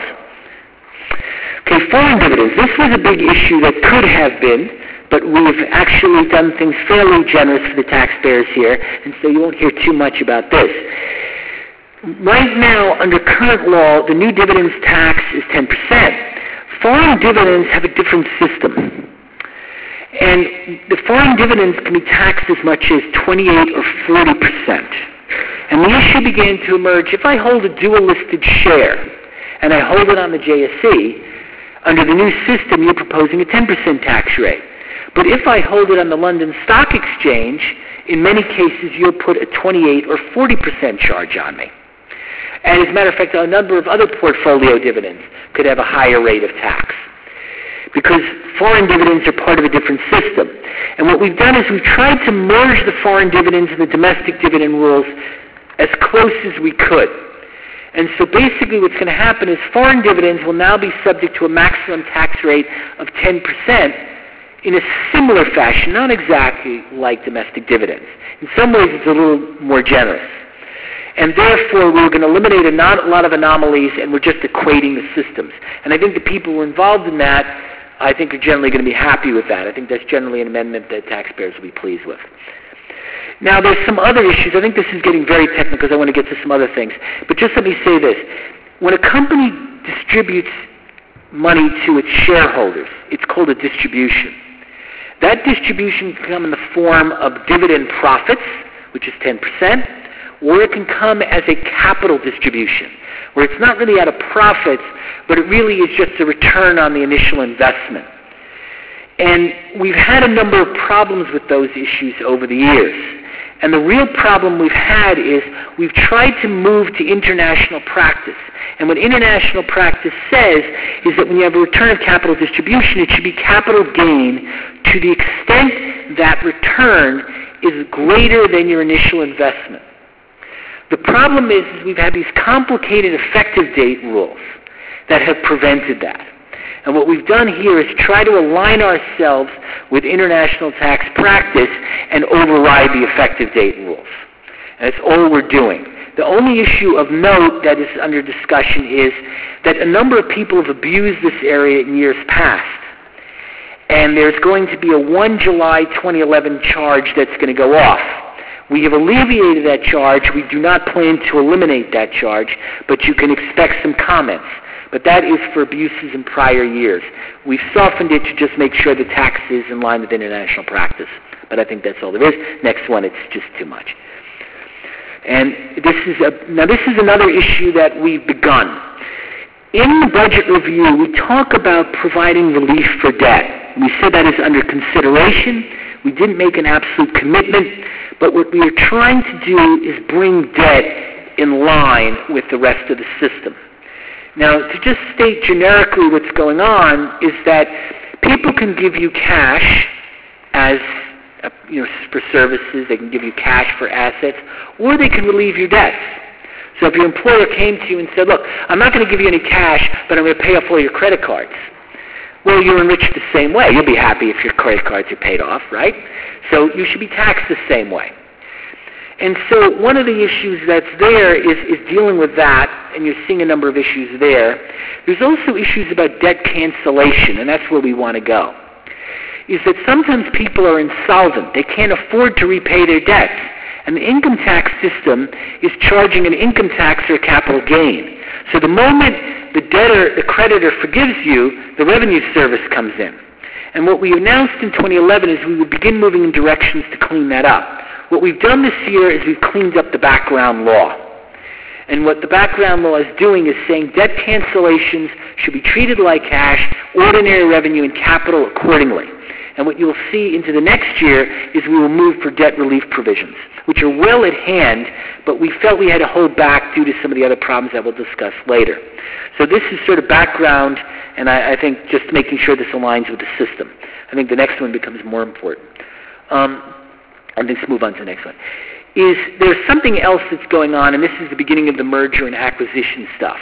Okay, foreign dividends. This was a big issue that could have been, but we've actually done things fairly generous for the taxpayers here, and so you won't hear too much about this. Right now, under current law, the new dividends tax is 10%. Foreign dividends have a different system. And the foreign dividends can be taxed as much as 28 or 40%. And the issue began to emerge, if I hold a dual-listed share, and I hold it on the JSE, under the new system, you're proposing a 10% tax rate. But if I hold it on the London Stock Exchange, in many cases, you'll put a 28 or 40% charge on me. And as a matter of fact, a number of other portfolio dividends could have a higher rate of tax, because foreign dividends are part of a different system. And what we've done is we've tried to merge the foreign dividends and the domestic dividend rules as close as we could. And so basically what's going to happen is foreign dividends will now be subject to a maximum tax rate of 10% in a similar fashion, not exactly like domestic dividends. In some ways it's a little more generous. And therefore we're going to eliminate a lot of anomalies, and we're just equating the systems. And I think the people who are involved in that, I think, are generally going to be happy with that. I think that's generally an amendment that taxpayers will be pleased with. Now, there's some other issues. I think this is getting very technical because I want to get to some other things. But just let me say this. When a company distributes money to its shareholders, it's called a distribution. That distribution can come in the form of dividend profits, which is 10%, or it can come as a capital distribution, where it's not really out of profits, but it really is just a return on the initial investment. And we've had a number of problems with those issues over the years. And the real problem we've had is we've tried to move to international practice. And what international practice says is that when you have a return of capital distribution, it should be capital gain to the extent that return is greater than your initial investment. The problem is we've had these complicated effective date rules that have prevented that. And what we've done here is try to align ourselves with international tax practice and override the effective date rules. And that's all we're doing. The only issue of note that is under discussion is that a number of people have abused this area in years past. And there's going to be a 1 July 2011 charge that's going to go off. We have alleviated that charge. We do not plan to eliminate that charge, but you can expect some comments. But that is for abuses in prior years. We've softened it to just make sure the tax is in line with international practice. But I think that's all there is. Next one, it's just too much. And this is another issue that we've begun. In the budget review, we talk about providing relief for debt. We said that is under consideration. We didn't make an absolute commitment, but what we are trying to do is bring debt in line with the rest of the system. Now, to just state generically what's going on is that people can give you cash as for services. They can give you cash for assets, or they can relieve your debts. So if your employer came to you and said, look, I'm not going to give you any cash, but I'm going to pay off all your credit cards. Well, you're enriched the same way. You'll be happy if your credit cards are paid off, right? So you should be taxed the same way. And so one of the issues that's there is dealing with that, and you're seeing a number of issues there. There's also issues about debt cancellation, and that's where we want to go, is that sometimes people are insolvent. They can't afford to repay their debts, and the income tax system is charging an income tax or a capital gain. So the moment the creditor forgives you, the revenue service comes in. And what we announced in 2011 is we will begin moving in directions to clean that up. What we've done this year is we've cleaned up the background law. And what the background law is doing is saying debt cancellations should be treated like cash, ordinary revenue, and capital accordingly. And what you'll see into the next year is we will move for debt relief provisions, which are well at hand, but we felt we had to hold back due to some of the other problems that we'll discuss later. So this is sort of background, and I think just making sure this aligns with the system. I think the next one becomes more important. And let's move on to the next one. There's something else that's going on, and this is the beginning of the merger and acquisition stuff.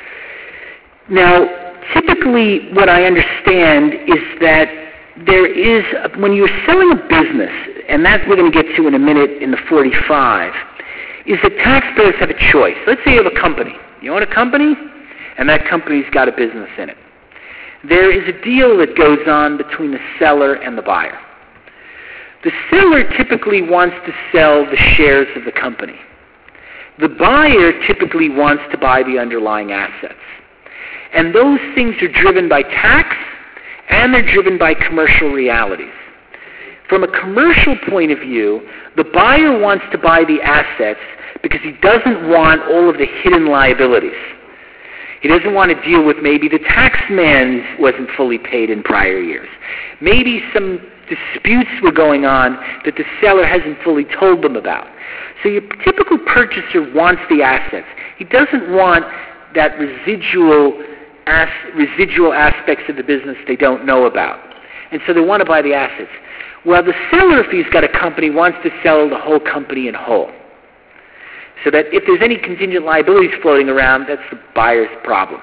Now, typically what I understand is that there is, when you're selling a business, and that we're going to get to in a minute in the 45, is that taxpayers have a choice. Let's say you have a company. You own a company, and that company's got a business in it. There is a deal that goes on between the seller and the buyer. The seller typically wants to sell the shares of the company. The buyer typically wants to buy the underlying assets. And those things are driven by tax, and they're driven by commercial realities. From a commercial point of view, the buyer wants to buy the assets because he doesn't want all of the hidden liabilities. He doesn't want to deal with maybe the tax man wasn't fully paid in prior years. Maybe some disputes were going on that the seller hasn't fully told them about. So your typical purchaser wants the assets. He doesn't want that residual aspects of the business they don't know about. And so they want to buy the assets. Well, the seller, if he's got a company, wants to sell the whole company in whole. So that if there's any contingent liabilities floating around, that's the buyer's problem.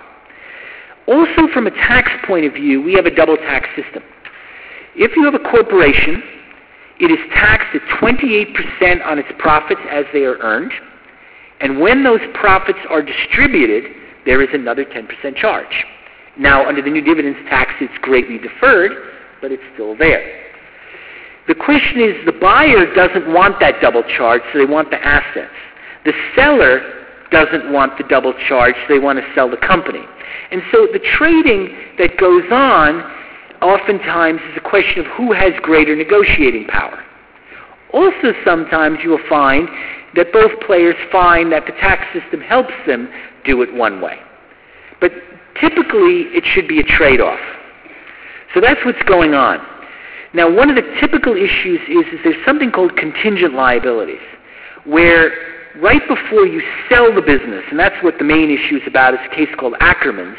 Also, from a tax point of view, we have a double tax system. If you have a corporation, it is taxed at 28% on its profits as they are earned, and when those profits are distributed, there is another 10% charge. Now, under the new dividends tax, it's greatly deferred, but it's still there. The question is, the buyer doesn't want that double charge, so they want the assets. The seller doesn't want the double charge, so they want to sell the company. And so the trading that goes on oftentimes is a question of who has greater negotiating power. Also, sometimes you will find that both players find that the tax system helps them do it one way. But typically, it should be a trade-off. So that's what's going on. Now, one of the typical issues is there's something called contingent liabilities, where right before you sell the business, and that's what the main issue is about, is a case called Ackerman's,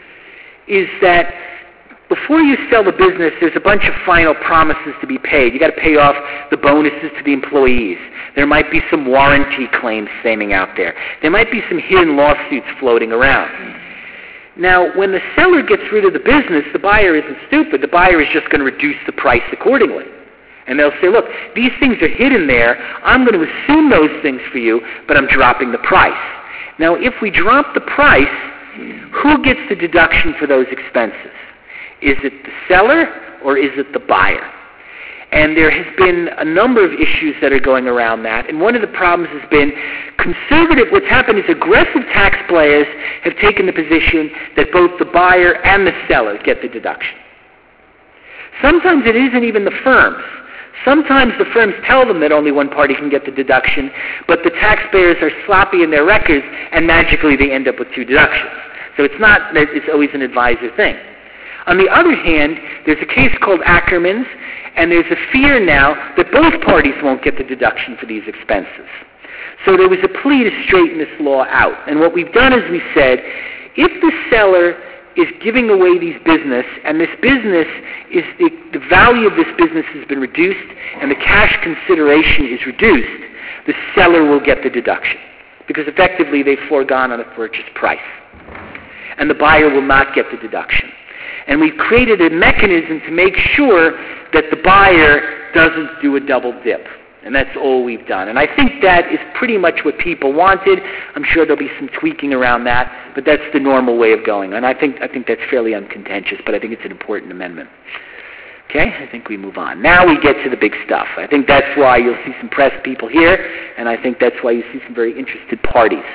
is that before you sell the business, there's a bunch of final promises to be paid. You've got to pay off the bonuses to the employees. There might be some warranty claims standing out there. There might be some hidden lawsuits floating around. Now, when the seller gets rid of the business, the buyer isn't stupid. The buyer is just going to reduce the price accordingly. And they'll say, look, these things are hidden there. I'm going to assume those things for you, but I'm dropping the price. Now, if we drop the price, who gets the deduction for those expenses? Is it the seller or is it the buyer? And there has been a number of issues that are going around that. And one of the problems has been what's happened is aggressive tax players have taken the position that both the buyer and the seller get the deduction. Sometimes it isn't even the firms. Sometimes the firms tell them that only one party can get the deduction, but the taxpayers are sloppy in their records, and magically they end up with two deductions. So it's not that it's always an advisor thing. On the other hand, there's a case called Ackerman's, and there's a fear now that both parties won't get the deduction for these expenses. So there was a plea to straighten this law out. And what we've done is we said, if the seller is giving away these business, and this business is the value of this business has been reduced, and the cash consideration is reduced, the seller will get the deduction, because effectively they've foregone on the purchase price. And the buyer will not get the deduction. And we've created a mechanism to make sure that the buyer doesn't do a double dip. And that's all we've done. And I think that is pretty much what people wanted. I'm sure there'll be some tweaking around that, but that's the normal way of going. And I think that's fairly uncontentious, but I think it's an important amendment. Okay, I think we move on. Now we get to the big stuff. I think that's why you'll see some press people here, and I think that's why you see some very interested parties.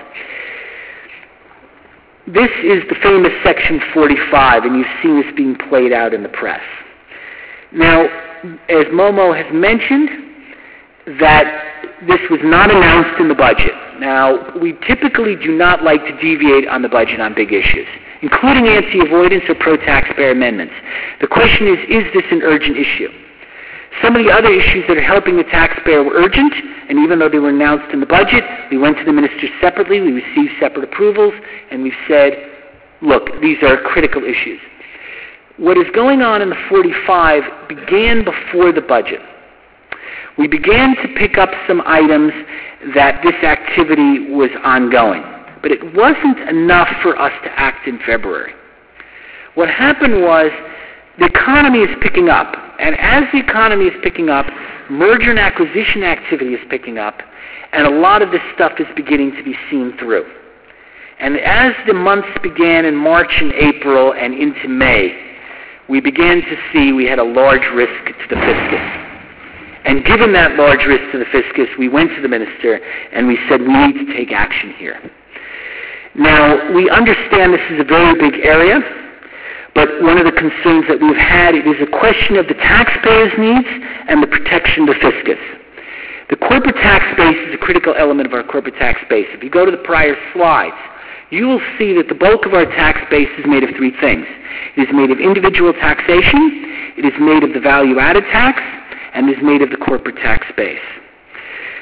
This is the famous Section 45, and you've seen this being played out in the press. Now, as Momo has mentioned, that this was not announced in the budget. Now, we typically do not like to deviate on the budget on big issues, including anti-avoidance or pro-taxpayer amendments. The question is this an urgent issue? Some of the other issues that are helping the taxpayer were urgent, and even though they were announced in the budget, we went to the ministers separately, we received separate approvals, and we said, look, these are critical issues. What is going on in the 45 began before the budget. We began to pick up some items that this activity was ongoing, but it wasn't enough for us to act in February. What happened was the economy is picking up, and as the economy is picking up, merger and acquisition activity is picking up, and a lot of this stuff is beginning to be seen through. And as the months began in March and April and into May, we began to see we had a large risk to the fiscus. And given that large risk to the fiscus, we went to the minister and we said, we need to take action here. Now, we understand this is a very big area, but one of the concerns that we've had, it is a question of the taxpayers' needs and the protection of the fiscus. The corporate tax base is a critical element of our corporate tax base. If you go to the prior slides, you will see that the bulk of our tax base is made of three things. It is made of individual taxation, it is made of the value-added tax, and is made of the corporate tax base.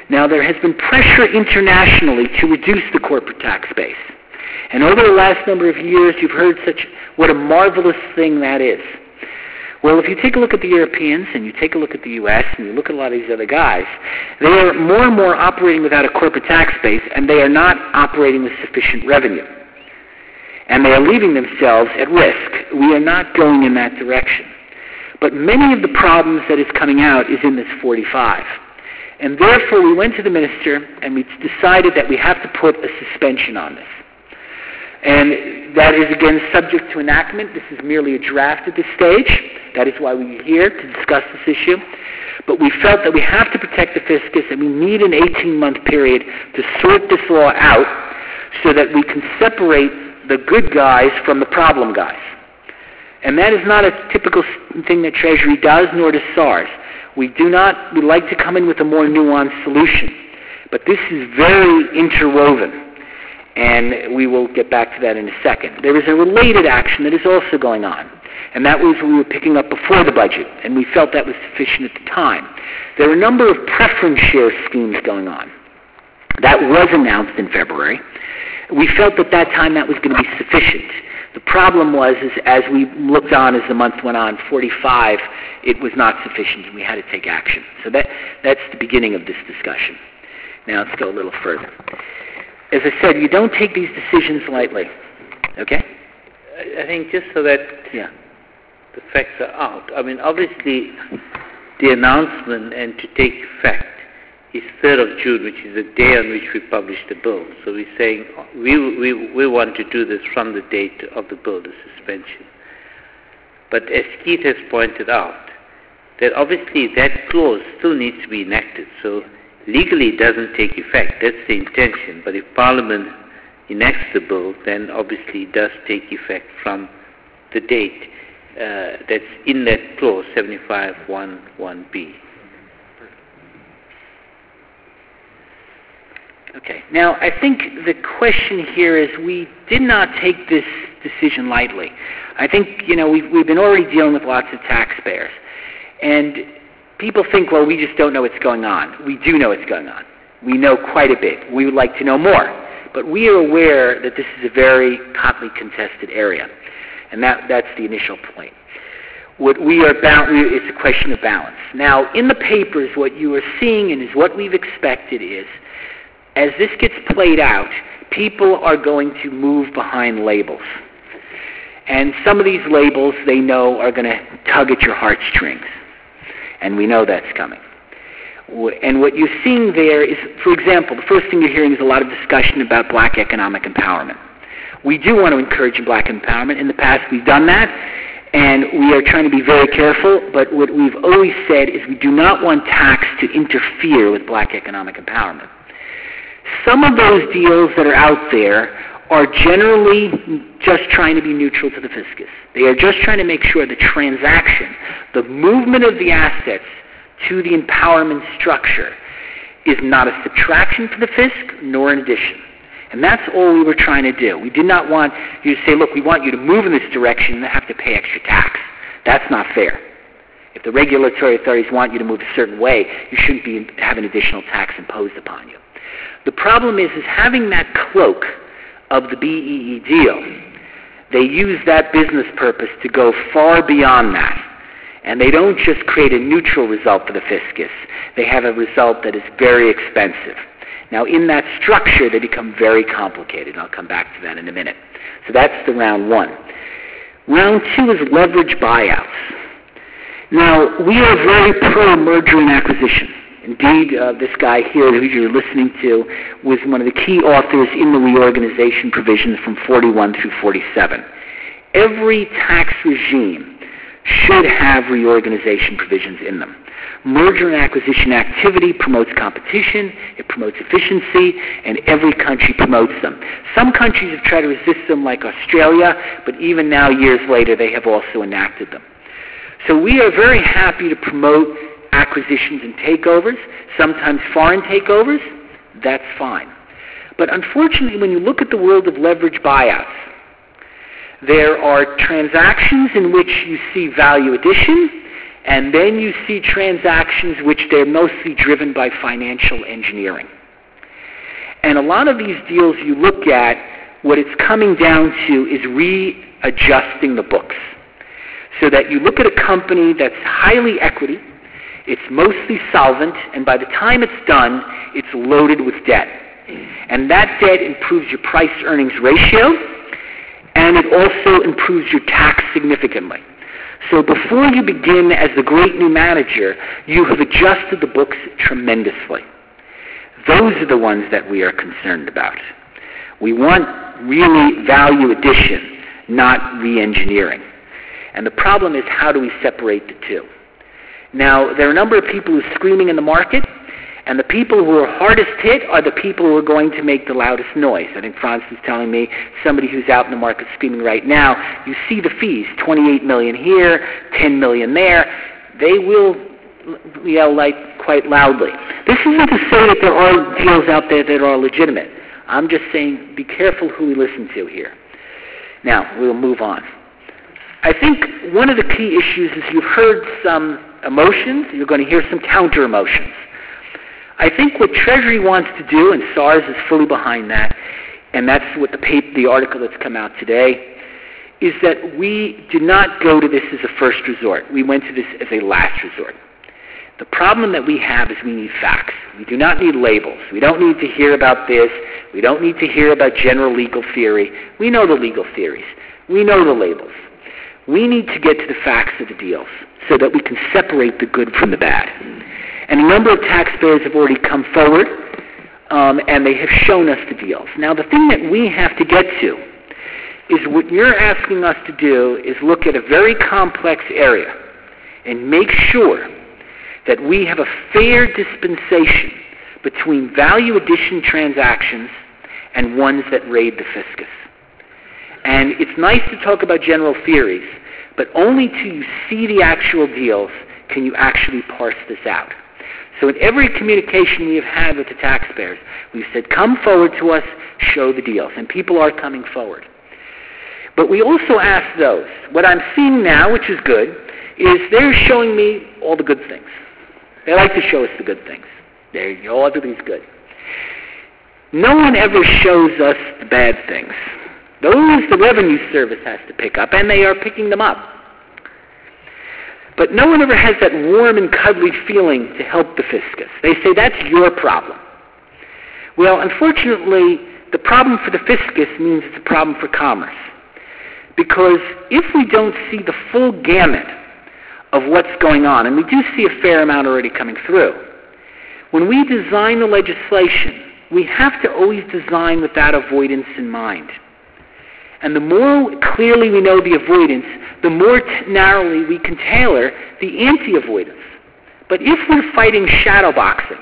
Now, there has been pressure internationally to reduce the corporate tax base. And over the last number of years, you've heard what a marvelous thing that is. Well, if you take a look at the Europeans, and you take a look at the U.S., and you look at a lot of these other guys, they are more and more operating without a corporate tax base, and they are not operating with sufficient revenue. And they are leaving themselves at risk. We are not going in that direction. But many of the problems that is coming out is in this 45. And therefore, we went to the minister, and we decided that we have to put a suspension on this. And that is, again, subject to enactment. This is merely a draft at this stage. That is why we are here to discuss this issue. But we felt that we have to protect the fiscus, and we need an 18-month period to sort this law out so that we can separate the good guys from the problem guys. And that is not a typical thing that Treasury does, nor does SARS. We like to come in with a more nuanced solution. But this is very interwoven, and we will get back to that in a second. There is a related action that is also going on, and that was what we were picking up before the budget, and we felt that was sufficient at the time. There are a number of preference share schemes going on. That was announced in February. We felt at that time that was going to be sufficient. The problem was, as we looked on as the month went on, 45, it was not sufficient, and we had to take action. So that's the beginning of this discussion. Now let's go a little further. As I said, you don't take these decisions lightly. Okay? I think just so that the facts are out. I mean, obviously, the announcement and to take effect is 3rd of June, which is the day on which we publish the bill. So we're saying we want to do this from the date of the bill, the suspension. But as Keith has pointed out, that obviously that clause still needs to be enacted. So legally it doesn't take effect. That's the intention. But if Parliament enacts the bill, then obviously it does take effect from the date that's in that clause, 75(1)(b). Okay. Now, I think the question here is we did not take this decision lightly. I think, we've been already dealing with lots of taxpayers. And people think, well, we just don't know what's going on. We do know what's going on. We know quite a bit. We would like to know more. But we are aware that this is a very hotly contested area. And that's the initial point. It's a question of balance. Now, in the papers, what you are seeing and is what we've expected is, as this gets played out, people are going to move behind labels. And some of these labels they know are going to tug at your heartstrings. And we know that's coming. And what you're seeing there is, for example, the first thing you're hearing is a lot of discussion about black economic empowerment. We do want to encourage black empowerment. In the past, we've done that, and we are trying to be very careful, but what we've always said is we do not want tax to interfere with black economic empowerment. Some of those deals that are out there are generally just trying to be neutral to the fiscus. They are just trying to make sure the transaction, the movement of the assets to the empowerment structure is not a subtraction for the fisc nor an addition. And that's all we were trying to do. We did not want you to say, look, we want you to move in this direction and have to pay extra tax. That's not fair. If the regulatory authorities want you to move a certain way, you shouldn't be having additional tax imposed upon you. The problem is having that cloak of the BEE deal, they use that business purpose to go far beyond that. And they don't just create a neutral result for the fiscus. They have a result that is very expensive. Now, in that structure, they become very complicated. I'll come back to that in a minute. So that's the round one. Round two is leverage buyouts. Now, we are very pro-merger and acquisition. Indeed, this guy here who you're listening to was one of the key authors in the reorganization provisions from 41 through 47. Every tax regime should have reorganization provisions in them. Merger and acquisition activity promotes competition, it promotes efficiency, and every country promotes them. Some countries have tried to resist them, like Australia, but even now, years later, they have also enacted them. So we are very happy to promote acquisitions and takeovers, sometimes foreign takeovers. That's fine. But unfortunately, when you look at the world of leverage buyouts, there are transactions in which you see value addition, And then you see transactions which they're mostly driven by financial engineering. And a lot of these deals you look at, what it's coming down to is readjusting the books. So that you look at a company that's highly equity, it's mostly solvent, and by the time it's done, it's loaded with debt. And that debt improves your price-earnings ratio, and it also improves your tax significantly. So before you begin as the great new manager, you have adjusted the books tremendously. Those are the ones that we are concerned about. We want really value addition, not re-engineering. And the problem is, how do we separate the two? Now, there are a number of people who are screaming in the market, and the people who are hardest hit are the people who are going to make the loudest noise. I think Franz is telling me somebody who's out in the market screaming right now, you see the fees, $28 million here, $10 million there. They will yell quite loudly. This isn't to say that there are deals out there that are legitimate. I'm just saying be careful who we listen to here. Now, we'll move on. I think one of the key issues is you've heard some emotions, you're going to hear some counter-emotions. I think what Treasury wants to do, and SARS is fully behind that, and that's what the article that's come out today, is that we do not go to this as a first resort. We went to this as a last resort. The problem that we have is we need facts. We do not need labels. We don't need to hear about this. We don't need to hear about general legal theory. We know the legal theories. We know the labels. We need to get to the facts of the deals so that we can separate the good from the bad. And a number of taxpayers have already come forward, and they have shown us the deals. Now, the thing that we have to get to is what you're asking us to do is look at a very complex area and make sure that we have a fair dispensation between value addition transactions and ones that raid the fiscus. And it's nice to talk about general theories, but only till you see the actual deals can you actually parse this out. So in every communication we have had with the taxpayers, we've said, come forward to us, show the deals. And people are coming forward. But we also ask those. What I'm seeing now, which is good, is they're showing me all the good things. They like to show us the good things. There you go, everything's good. No one ever shows us the bad things. Those the Revenue Service has to pick up, and they are picking them up. But no one ever has that warm and cuddly feeling to help the fiscus. They say, that's your problem. Well, unfortunately, the problem for the fiscus means it's a problem for commerce. Because if we don't see the full gamut of what's going on, and we do see a fair amount already coming through, when we design the legislation, we have to always design with that avoidance in mind. And the more clearly we know the avoidance, the more narrowly we can tailor the anti-avoidance. But if we're fighting shadow boxing,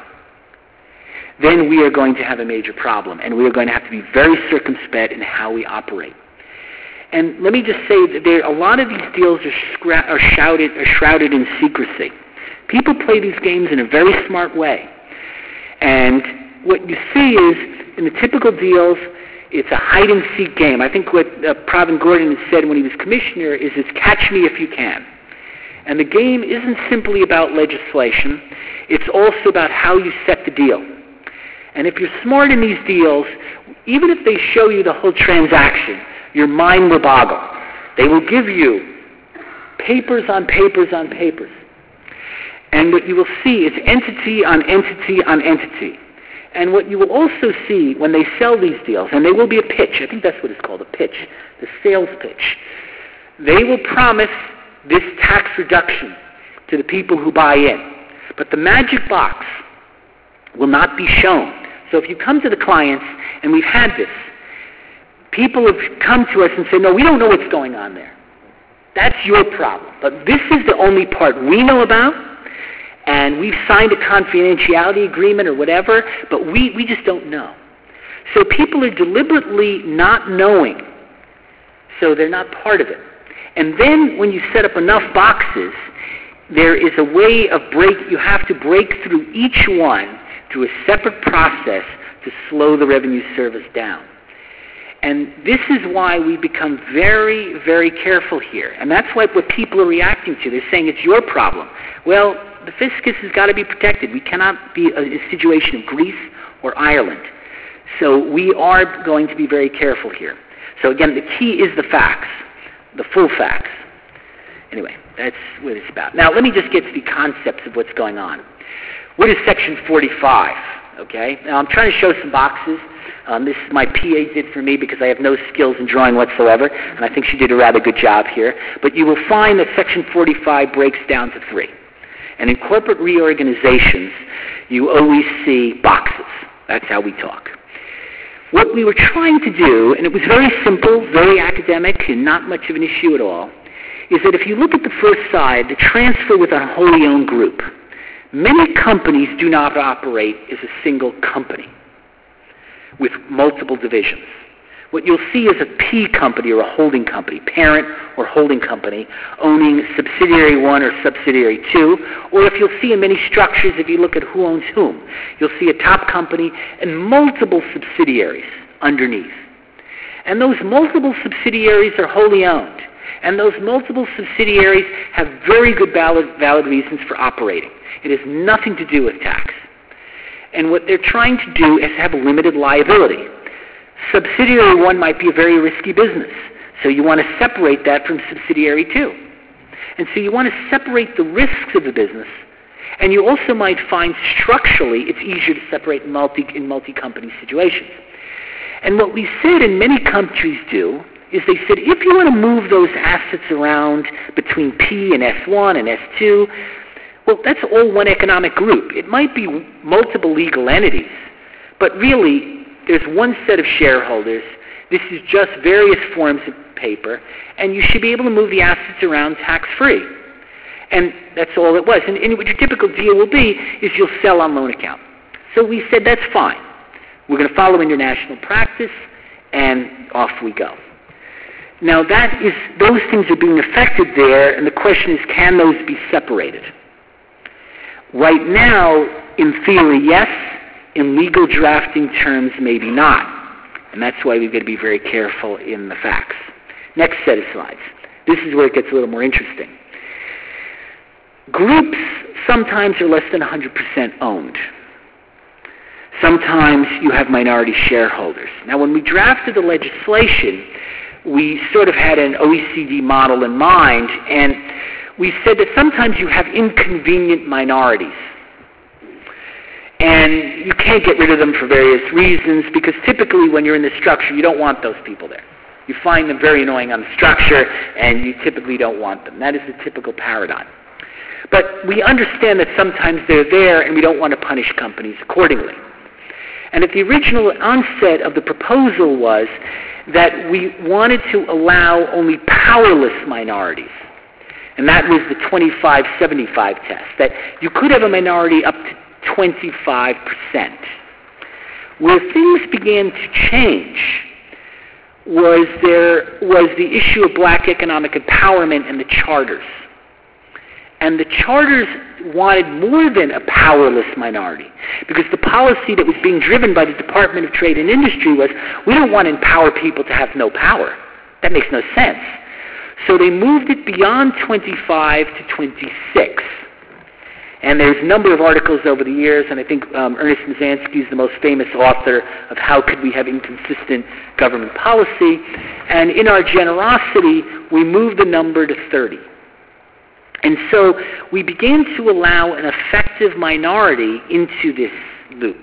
then we are going to have a major problem, and we are going to have to be very circumspect in how we operate. And let me just say that a lot of these deals are shrouded in secrecy. People play these games in a very smart way. And what you see is, in the typical deals, it's a hide-and-seek game. I think what Pravin Gordon has said when he was commissioner is it's catch me if you can. And the game isn't simply about legislation. It's also about how you set the deal. And if you're smart in these deals, even if they show you the whole transaction, your mind will boggle. They will give you papers on papers on papers. And what you will see is entity on entity on entity. And what you will also see when they sell these deals, and there will be a pitch, I think that's what it's called, a pitch, the sales pitch. They will promise this tax reduction to the people who buy in. But the magic box will not be shown. So if you come to the clients, and we've had this, people have come to us and said, no, we don't know what's going on there. That's your problem. But this is the only part we know about, and we've signed a confidentiality agreement or whatever, but we just don't know. So people are deliberately not knowing, so they're not part of it. And then when you set up enough boxes, there is a way of you have to break through each one through a separate process to slow the Revenue Service down. And this is why we become very, very careful here. And that's what people are reacting to. They're saying it's your problem. Well, the fiscus has got to be protected. We cannot be in a situation of Greece or Ireland. So we are going to be very careful here. So again, the key is the facts, the full facts. Anyway, that's what it's about. Now, let me just get to the concepts of what's going on. What is Section 45? Okay? Now, I'm trying to show some boxes. This is my PA did for me because I have no skills in drawing whatsoever, and I think she did a rather good job here. But you will find that Section 45 breaks down to 3. And in corporate reorganizations, you always see boxes. That's how we talk. What we were trying to do, and it was very simple, very academic, and not much of an issue at all, is that if you look at the first side, the transfer with a wholly owned group, many companies do not operate as a single company with multiple divisions. What you'll see is a P company or a holding company, parent or holding company, owning subsidiary 1 or subsidiary 2, or if you'll see in many structures, if you look at who owns whom, you'll see a top company and multiple subsidiaries underneath. And those multiple subsidiaries are wholly owned. And those multiple subsidiaries have very good valid reasons for operating. It has nothing to do with tax. And what they're trying to do is have a limited liability. Subsidiary 1 might be a very risky business, so you want to separate that from subsidiary 2. And so you want to separate the risks of the business, and you also might find structurally it's easier to separate in multi-company situations. And what we said and many countries do is they said if you want to move those assets around between P and S1 and S2, well, that's all one economic group. It might be multiple legal entities, but really there's one set of shareholders. This is just various forms of paper, and you should be able to move the assets around tax-free. And that's all it was. And what your typical deal will be is you'll sell on loan account. So we said that's fine. We're going to follow international practice, and off we go. Now those things are being affected there, and the question is, can those be separated? Right now, in theory, yes. In legal drafting terms, maybe not. And that's why we've got to be very careful in the facts. Next set of slides. This is where it gets a little more interesting. Groups sometimes are less than 100% owned. Sometimes you have minority shareholders. Now, when we drafted the legislation, we sort of had an OECD model in mind, and we said that sometimes you have inconvenient minorities. And you can't get rid of them for various reasons, because typically when you're in the structure, you don't want those people there. You find them very annoying on the structure, and you typically don't want them. That is the typical paradigm. But we understand that sometimes they're there, and we don't want to punish companies accordingly. And at the original onset of the proposal was that we wanted to allow only powerless minorities. And that was the 25-75 test, that you could have a minority up to 25%. Where things began to change was the issue of black economic empowerment and the charters. And the charters wanted more than a powerless minority, because the policy that was being driven by the Department of Trade and Industry was, we don't want to empower people to have no power. That makes no sense. So they moved it beyond 25 to 26. And there's a number of articles over the years, and I think Ernest Mazansky is the most famous author of How Could We Have Inconsistent Government Policy. And in our generosity, we moved the number to 30. And so we began to allow an effective minority into this loop.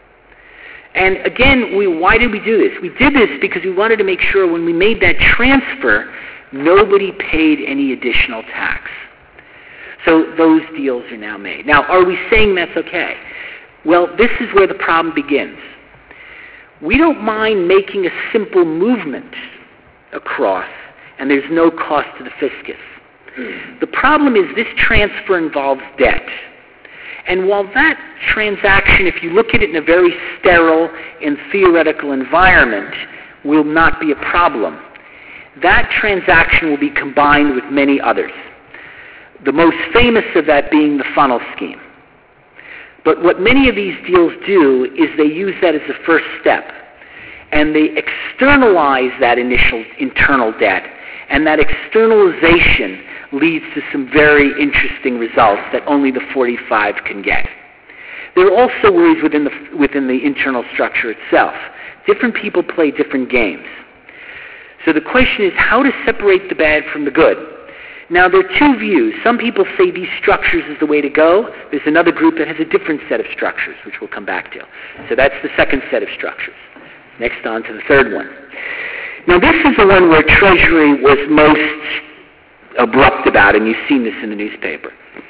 And again, why did we do this? We did this because we wanted to make sure when we made that transfer, nobody paid any additional tax. So those deals are now made. Now, are we saying that's okay? Well, this is where the problem begins. We don't mind making a simple movement across, and there's no cost to the fiscus. The problem is this transfer involves debt. And while that transaction, if you look at it in a very sterile and theoretical environment, will not be a problem, that transaction will be combined with many others. The most famous of that being the funnel scheme. But what many of these deals do is they use that as the first step. and they externalize that initial internal debt, and that externalization leads to some very interesting results that only the 45 can get. There are also worries within the internal structure itself. Different people play different games. So the question is how to separate the bad from the good. Now, there are two views. Some people say these structures is the way to go. There's another group that has a different set of structures, which we'll come back to. So that's the second set of structures. Next on to the third one. Now, this is the one where Treasury was most abrupt about, and you've seen this in the newspaper.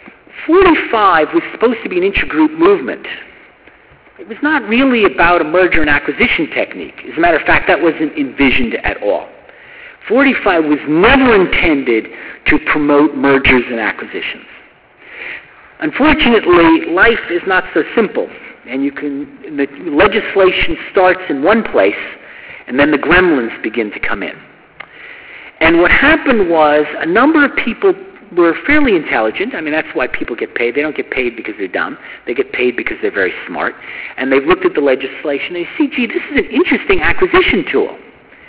45 was supposed to be an intergroup movement. It was not really about a merger and acquisition technique. As a matter of fact, that wasn't envisioned at all. 45 was never intended to promote mergers and acquisitions. Unfortunately, life is not so simple, and the legislation starts in one place, and then the gremlins begin to come in. And what happened was a number of people were fairly intelligent. I mean, that's why people get paid. They don't get paid because they're dumb. They get paid because they're very smart. And they've looked at the legislation and they see, gee, this is an interesting acquisition tool.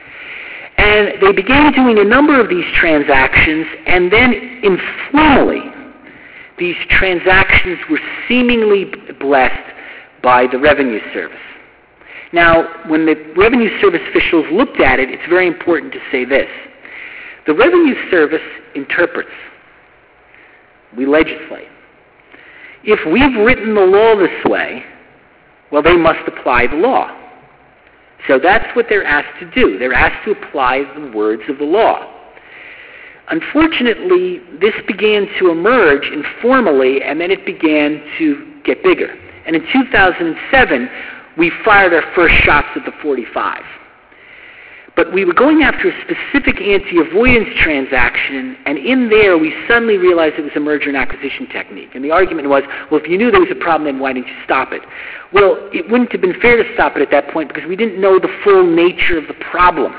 And they began doing a number of these transactions, and then informally, these transactions were seemingly blessed by the Revenue Service. Now, when the Revenue Service officials looked at it, it's very important to say this. The Revenue Service interprets. We legislate. If we've written the law this way, well, they must apply the law. So that's what they're asked to do. They're asked to apply the words of the law. Unfortunately, this began to emerge informally, and then it began to get bigger. And in 2007, we fired our first shots at the 45. But we were going after a specific anti-avoidance transaction, and in there we suddenly realized it was a merger and acquisition technique. And the argument was, well, if you knew there was a problem, then why didn't you stop it? Well, it wouldn't have been fair to stop it at that point because we didn't know the full nature of the problem.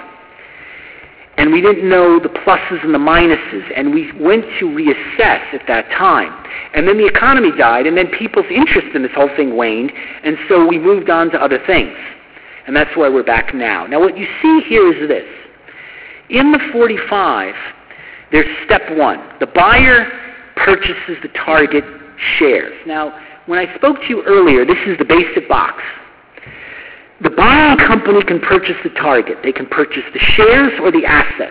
And we didn't know the pluses and the minuses, and we went to reassess at that time. And then the economy died, and then people's interest in this whole thing waned, and so we moved on to other things. And that's why we're back now. Now, what you see here is this. In the 45, there's step one. The buyer purchases the target shares. Now, when I spoke to you earlier, this is the basic box. The buying company can purchase the target. They can purchase the shares or the assets.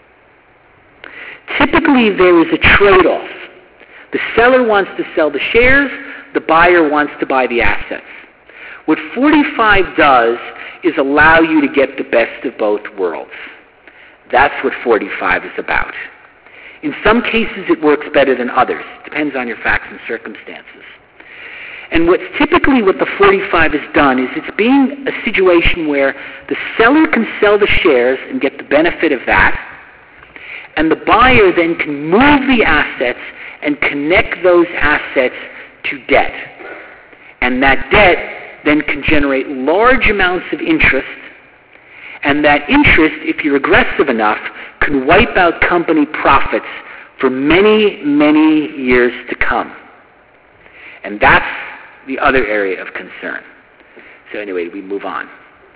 Typically, there is a trade-off. The seller wants to sell the shares. The buyer wants to buy the assets. What 45 does is allow you to get the best of both worlds. That's what 45 is about. In some cases, it works better than others. Depends on your facts and circumstances. And what the 45 has done is it's being a situation where the seller can sell the shares and get the benefit of that, and the buyer then can move the assets and connect those assets to debt. And that debt then can generate large amounts of interest, and that interest, if you're aggressive enough, can wipe out company profits for many, many years to come. And that's the other area of concern. So anyway, we move on.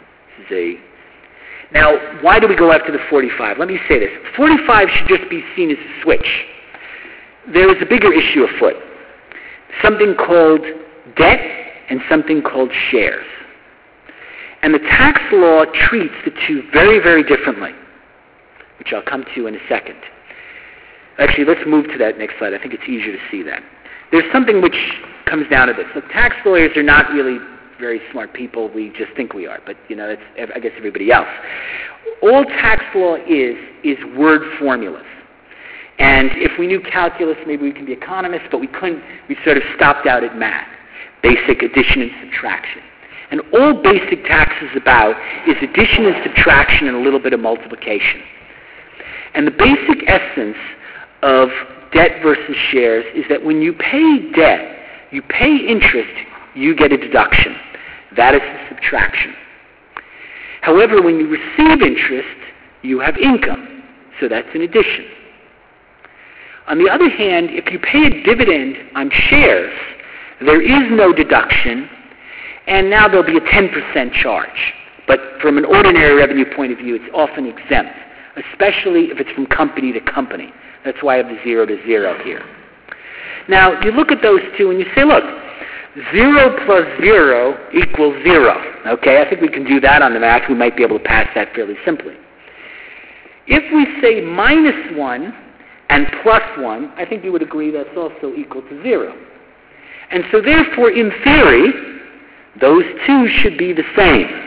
Now, why do we go after the 45? Let me say this. 45 should just be seen as a switch. There is a bigger issue afoot. Something called debt and something called shares. And the tax law treats the two very, very differently, which I'll come to in a second. Actually, let's move to that next slide. I think it's easier to see that. There's something which comes down to this. Look, tax lawyers are not really very smart people. We just think we are, but that's, I guess, everybody else. All tax law is word formulas. And if we knew calculus, maybe we could be economists, but we couldn't. We sort of stopped out at math. Basic addition and subtraction. And all basic tax is about is addition and subtraction and a little bit of multiplication. And the basic essence of debt versus shares is that when you pay debt, you pay interest, you get a deduction. That is the subtraction. However, when you receive interest, you have income. So that's an addition. On the other hand, if you pay a dividend on shares, there is no deduction, and now there'll be a 10% charge. But from an ordinary revenue point of view, it's often exempt, especially if it's from company to company. That's why I have the 0 to 0 here. Now, you look at those two and you say, look, 0 plus 0 equals 0. Okay, I think we can do that on the math. We might be able to pass that fairly simply. If we say minus 1 and plus 1, I think you would agree that's also equal to 0. And so therefore, in theory, those two should be the same.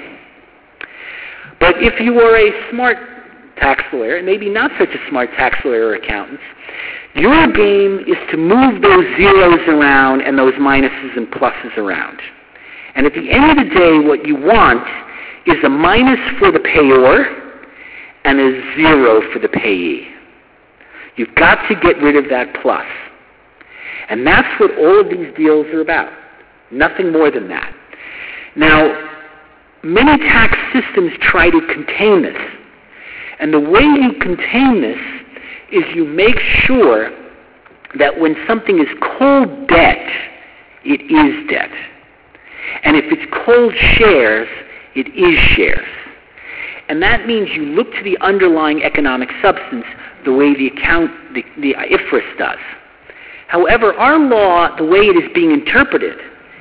But if you were a smart tax lawyer, and maybe not such a smart tax lawyer or accountant, your game is to move those zeros around and those minuses and pluses around. And at the end of the day, what you want is a minus for the payor and a 0 for the payee. You've got to get rid of that plus. And that's what all of these deals are about. Nothing more than that. Now, many tax systems try to contain this. And the way you contain this is you make sure that when something is called debt, it is debt. And if it's called shares, it is shares. And that means you look to the underlying economic substance the way the IFRS does. However, our law, the way it is being interpreted,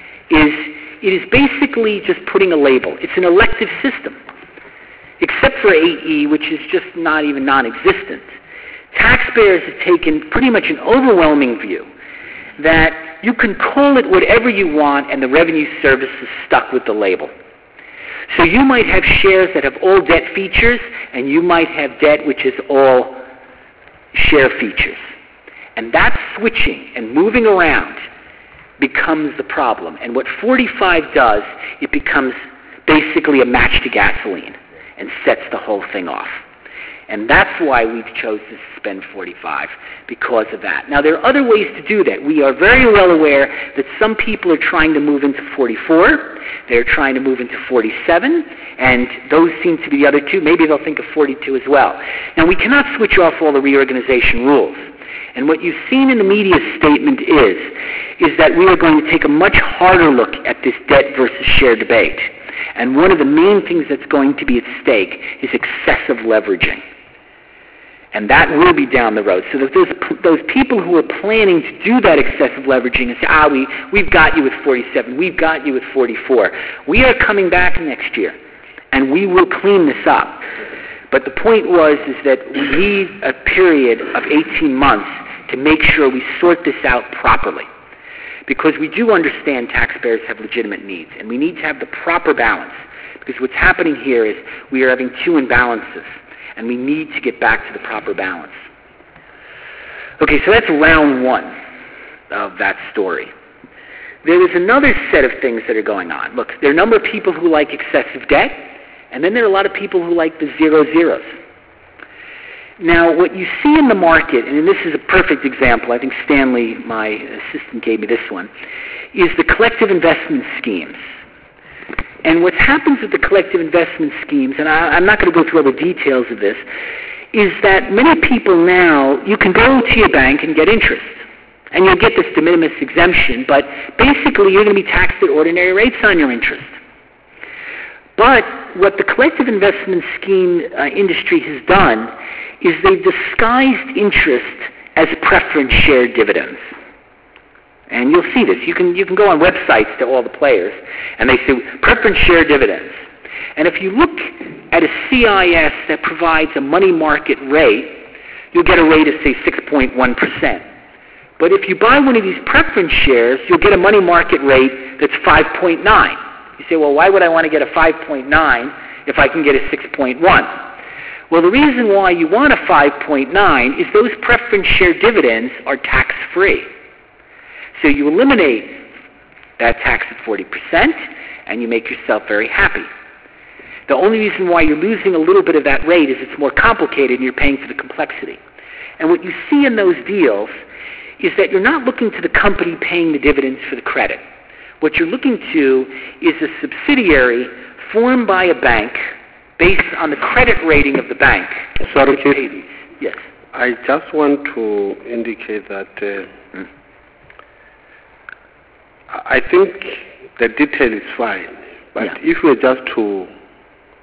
it is basically just putting a label. It's an elective system. Except for AE, which is just not even non-existent. Taxpayers have taken pretty much an overwhelming view that you can call it whatever you want and the Revenue Service is stuck with the label. So you might have shares that have all debt features, and you might have debt which is all share features. And that switching and moving around becomes the problem. And what 45 does, it becomes basically a match to gasoline and sets the whole thing off. And that's why we've chosen to suspend 45, because of that. Now, there are other ways to do that. We are very well aware that some people are trying to move into 44. They're trying to move into 47, and those seem to be the other two. Maybe they'll think of 42 as well. Now, we cannot switch off all the reorganization rules. And what you've seen in the media statement is that we are going to take a much harder look at this debt versus share debate. And one of the main things that's going to be at stake is excessive leveraging. And that will be down the road. So that those people who are planning to do that excessive leveraging and say, we've got you at 47, we've got you at 44. We are coming back next year, and we will clean this up. But the point is that we need a period of 18 months to make sure we sort this out properly. Because we do understand taxpayers have legitimate needs, and we need to have the proper balance. Because what's happening here is we are having two imbalances, and we need to get back to the proper balance. Okay, so that's round one of that story. There is another set of things that are going on. Look, there are a number of people who like excessive debt, and then there are a lot of people who like the 0 zeros. Now, what you see in the market, and this is a perfect example, I think Stanley, my assistant, gave me this one, is the collective investment schemes. And what happens with the collective investment schemes, and I'm not going to go through all the details of this, is that many people now, you can go to your bank and get interest. And you'll get this de minimis exemption, but basically you're going to be taxed at ordinary rates on your interest. But what the collective investment scheme industry has done is they've disguised interest as preference share dividends. And you'll see this. You can go on websites to all the players, and they say preference share dividends. And if you look at a CIS that provides a money market rate, you'll get a rate of, say, 6.1%. But if you buy one of these preference shares, you'll get a money market rate that's 5.9. You say, well, why would I want to get a 5.9 if I can get a 6.1? Well, the reason why you want a 5.9 is those preference share dividends are tax-free. So you eliminate that tax at 40%, and you make yourself very happy. The only reason why you're losing a little bit of that rate is it's more complicated and you're paying for the complexity. And what you see in those deals is that you're not looking to the company paying the dividends for the credit. What you're looking to is a subsidiary formed by a bank based on the credit rating of the bank. Sorry, Chief. Yes. I just want to indicate that I think the detail is fine, but if we were just to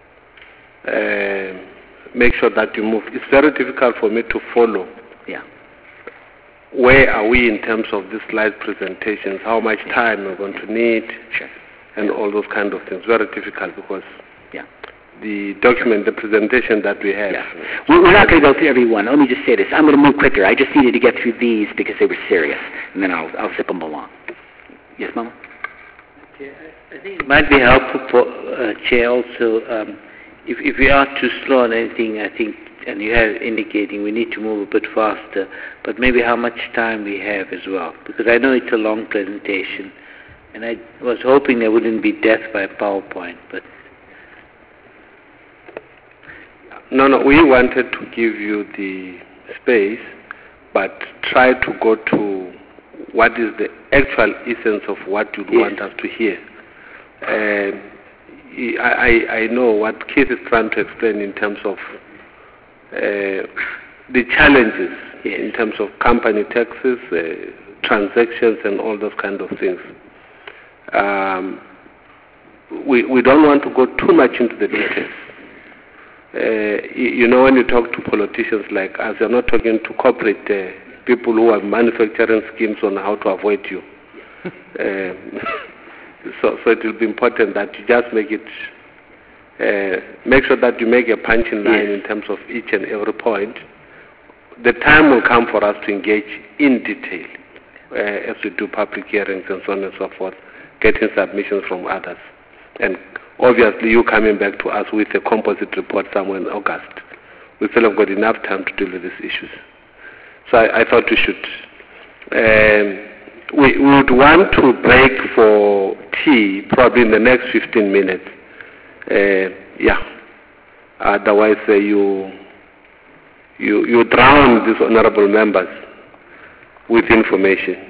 make sure that you move. It's very difficult for me to follow. Yeah. Where are we in terms of these slide presentations? How much time we're going to need? Sure. And all those kind of things. Very difficult because yeah. The document, the presentation that we have. Yeah. We're not going to go through every one. Let me just say this. I'm going to move quicker. I just needed to get through these because they were serious, and then I'll zip them along. Yes, Mama? I think it might be helpful for Chair also, if we are too slow on anything, I think, and you have indicating we need to move a bit faster, but maybe how much time we have as well, because I know it's a long presentation, and I was hoping there wouldn't be death by PowerPoint, but... No, we wanted to give you the space, but try to go to what is the actual essence of what you'd want us to hear. I know what Keith is trying to explain in terms of the challenges in terms of company taxes, transactions, and all those kind of things. We don't want to go too much into the details. When you talk to politicians like us, you're not talking to corporate people who are manufacturing schemes on how to avoid you. So it will be important that you just make sure that you make a punching line in terms of each and every point. The time will come for us to engage in detail as we do public hearings and so on and so forth, getting submissions from others. And obviously you coming back to us with a composite report somewhere in August. We still have got enough time to deal with these issues. So I thought we should... We would want to break for tea probably in the next 15 minutes. Otherwise, you drown these honorable members with information.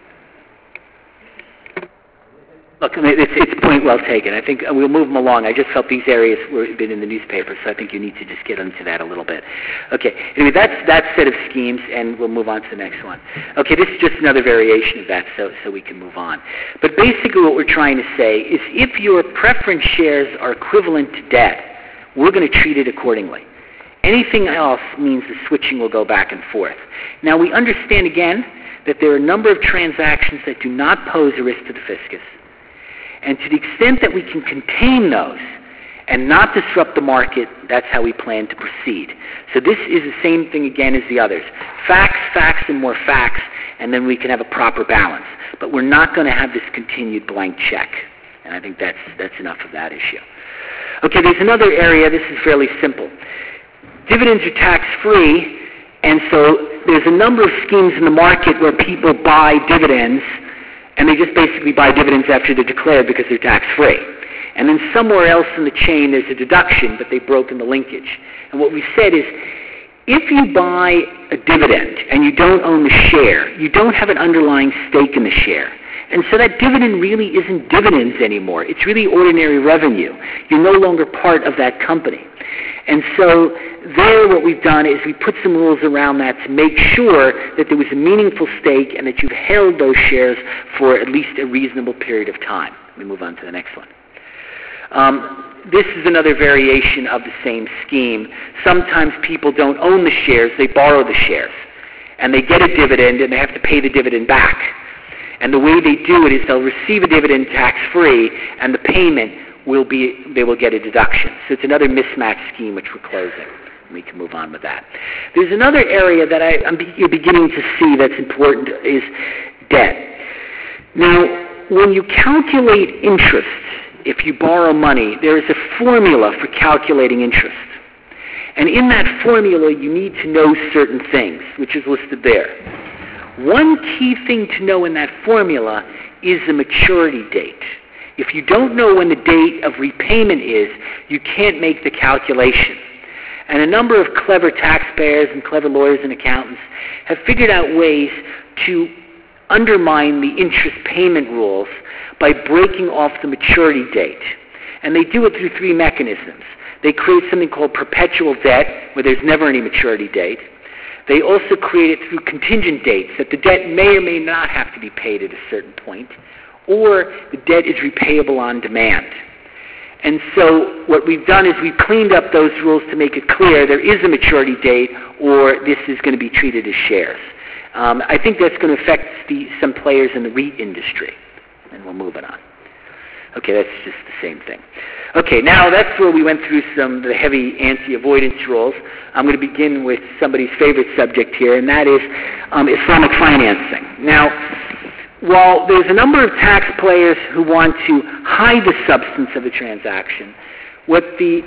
Look, it's a point well taken. I think we'll move them along. I just felt these areas were been in the newspaper, so I think you need to just get into that a little bit. Okay, anyway, that's that set of schemes, and we'll move on to the next one. Okay, this is just another variation of that, so we can move on. But basically what we're trying to say is if your preference shares are equivalent to debt, we're going to treat it accordingly. Anything else means the switching will go back and forth. Now, we understand, again, that there are a number of transactions that do not pose a risk to the fiscus. And to the extent that we can contain those and not disrupt the market, that's how we plan to proceed. So this is the same thing again as the others. Facts, and more facts, and then we can have a proper balance. But we're not going to have this continued blank check. And I think that's enough of that issue. Okay, there's another area. This is fairly simple. Dividends are tax-free, and so there's a number of schemes in the market where people buy dividends, and they just basically buy dividends after they're declared because they're tax-free. And then somewhere else in the chain there's a deduction, but they've broken the linkage. And what we said is, if you buy a dividend and you don't own the share, you don't have an underlying stake in the share. And so that dividend really isn't dividends anymore. It's really ordinary revenue. You're no longer part of that company. And so there what we've done is we put some rules around that to make sure that there was a meaningful stake and that you've held those shares for at least a reasonable period of time. Let me move on to the next one. This is another variation of the same scheme. Sometimes people don't own the shares, they borrow the shares. And they get a dividend and they have to pay the dividend back. And the way they do it is they'll receive a dividend tax-free and the payment they will get a deduction. So it's another mismatch scheme which we're closing. We can move on with that. There's another area that you're beginning to see that's important is debt. Now, when you calculate interest, if you borrow money, there is a formula for calculating interest. And in that formula, you need to know certain things, which is listed there. One key thing to know in that formula is the maturity date. If you don't know when the date of repayment is, you can't make the calculation. And a number of clever taxpayers and clever lawyers and accountants have figured out ways to undermine the interest payment rules by breaking off the maturity date. And they do it through three mechanisms. They create something called perpetual debt, where there's never any maturity date. They also create it through contingent dates, that the debt may or may not have to be paid at a certain point, or the debt is repayable on demand. And so what we've done is we've cleaned up those rules to make it clear there is a maturity date or this is going to be treated as shares. I think that's going to affect some players in the REIT industry. And we'll move it on. Okay, that's just the same thing. Okay, now that's where we went through some of the heavy anti-avoidance rules. I'm going to begin with somebody's favorite subject here, and that is Islamic financing. Now, while there's a number of tax players who want to hide the substance of a transaction, what the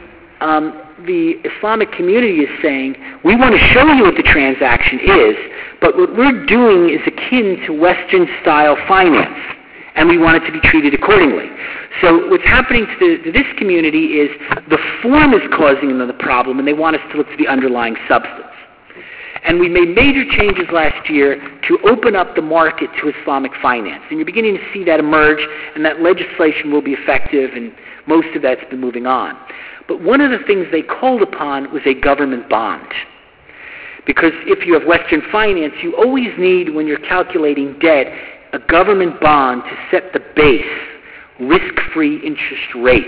Islamic community is saying, we want to show you what the transaction is, but what we're doing is akin to Western-style finance, and we want it to be treated accordingly. So what's happening to this community is the form is causing them the problem, and they want us to look to the underlying substance. And we made major changes last year to open up the market to Islamic finance. And you're beginning to see that emerge, and that legislation will be effective, and most of that's been moving on. But one of the things they called upon was a government bond. Because if you have Western finance, you always need, when you're calculating debt, a government bond to set the base, risk-free interest rate.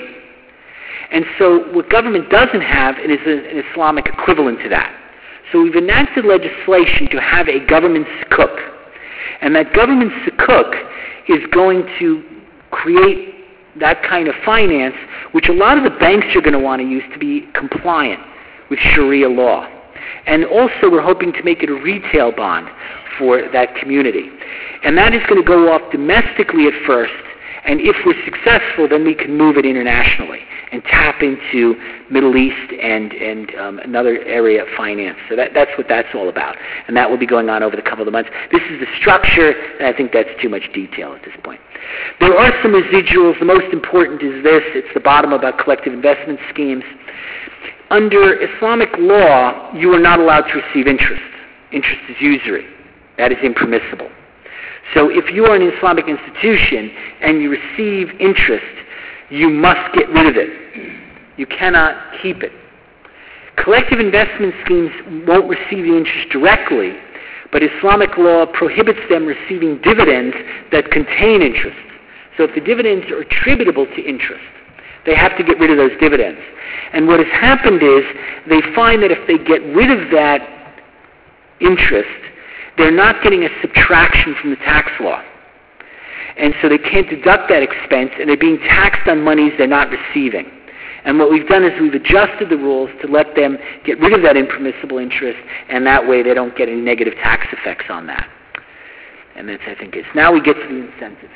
And so what government doesn't have is an Islamic equivalent to that. So we've enacted legislation to have a government sukuk. And that government sukuk is going to create that kind of finance, which a lot of the banks are going to want to use to be compliant with Sharia law. And also we're hoping to make it a retail bond for that community. And that is going to go off domestically at first, and if we're successful, then we can move it internationally and tap into Middle East and another area of finance. So that's what that's all about. And that will be going on over the couple of months. This is the structure, and I think that's too much detail at this point. There are some residuals. The most important is this. It's the bottom about collective investment schemes. Under Islamic law, you are not allowed to receive interest. Interest is usury. That is impermissible. So if you are an Islamic institution and you receive interest, you must get rid of it. You cannot keep it. Collective investment schemes won't receive the interest directly, but Islamic law prohibits them receiving dividends that contain interest. So if the dividends are attributable to interest, they have to get rid of those dividends. And what has happened is they find that if they get rid of that interest, they're not getting a subtraction from the tax law. And so they can't deduct that expense, and they're being taxed on monies they're not receiving. And what we've done is we've adjusted the rules to let them get rid of that impermissible interest, and that way they don't get any negative tax effects on that. And that's, I think, now we get to the incentives.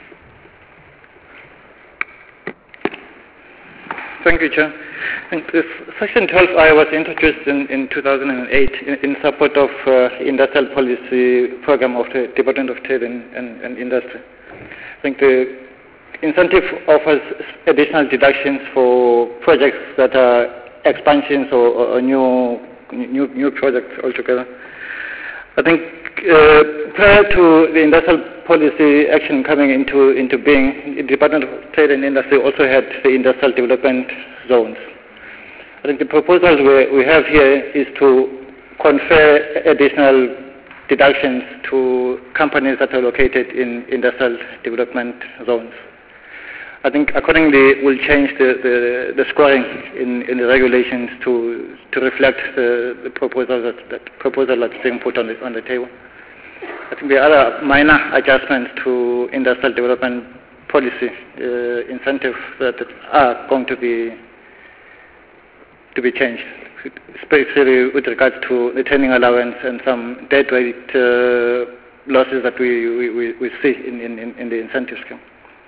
Thank you, Chair. Section 12I was introduced in 2008 in support of industrial policy program of the Department of Trade and Industry. I think the incentive offers additional deductions for projects that are expansions or new projects altogether. I think prior to the industrial policy action coming into being, the Department of Trade and Industry also had the industrial development zones. I think the proposals we have here is to confer additional deductions to companies that are located in industrial development zones. I think accordingly we'll change the scoring in the regulations to reflect the proposal that's being put on the table. I think there are other minor adjustments to industrial development policy incentives that are going to be changed, especially with regards to the training allowance and some dead weight losses that we see in the incentive scheme.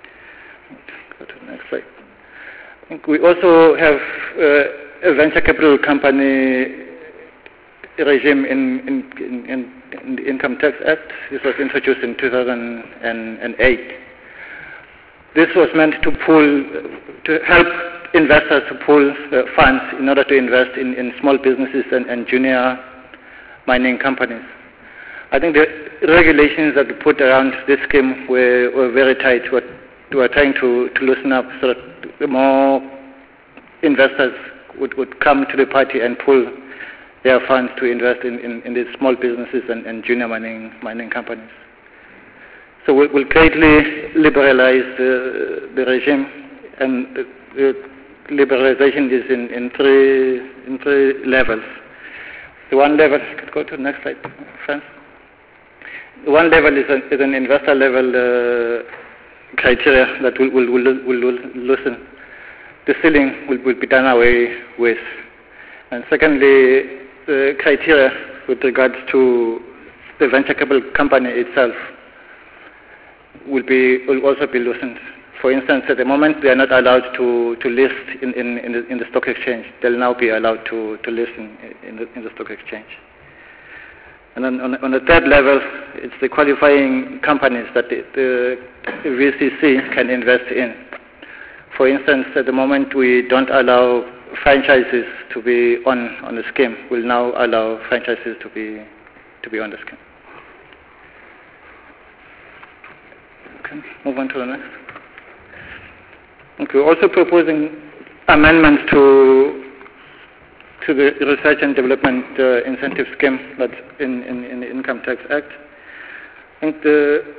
Go to the next slide. I think we also have a venture capital company regime in the Income Tax Act. This was introduced in 2008. This was meant to help investors to pool funds in order to invest in small businesses and junior mining companies. I think the regulations that we put around this scheme were very tight. We were trying to loosen up so that more investors would come to the party and pool their funds to invest in these small businesses and junior mining companies. So we'll greatly liberalize the regime, and liberalization is in three levels. The one level, could go to the next slide, Franz. One level is an investor level criteria that will loosen. The ceiling will be done away with. And secondly, the criteria with regards to the venture capital company itself will also be loosened. For instance, at the moment they are not allowed to list in the stock exchange. They'll now be allowed to list in the stock exchange. And then on the third level, it's the qualifying companies that the VCC can invest in. For instance, at the moment we don't allow franchises to be on the scheme. We'll now allow franchises to be on the scheme. Okay, move on to the next. Okay, we're also proposing amendments to the Research and Development Incentive Scheme that's in the Income Tax Act. I think the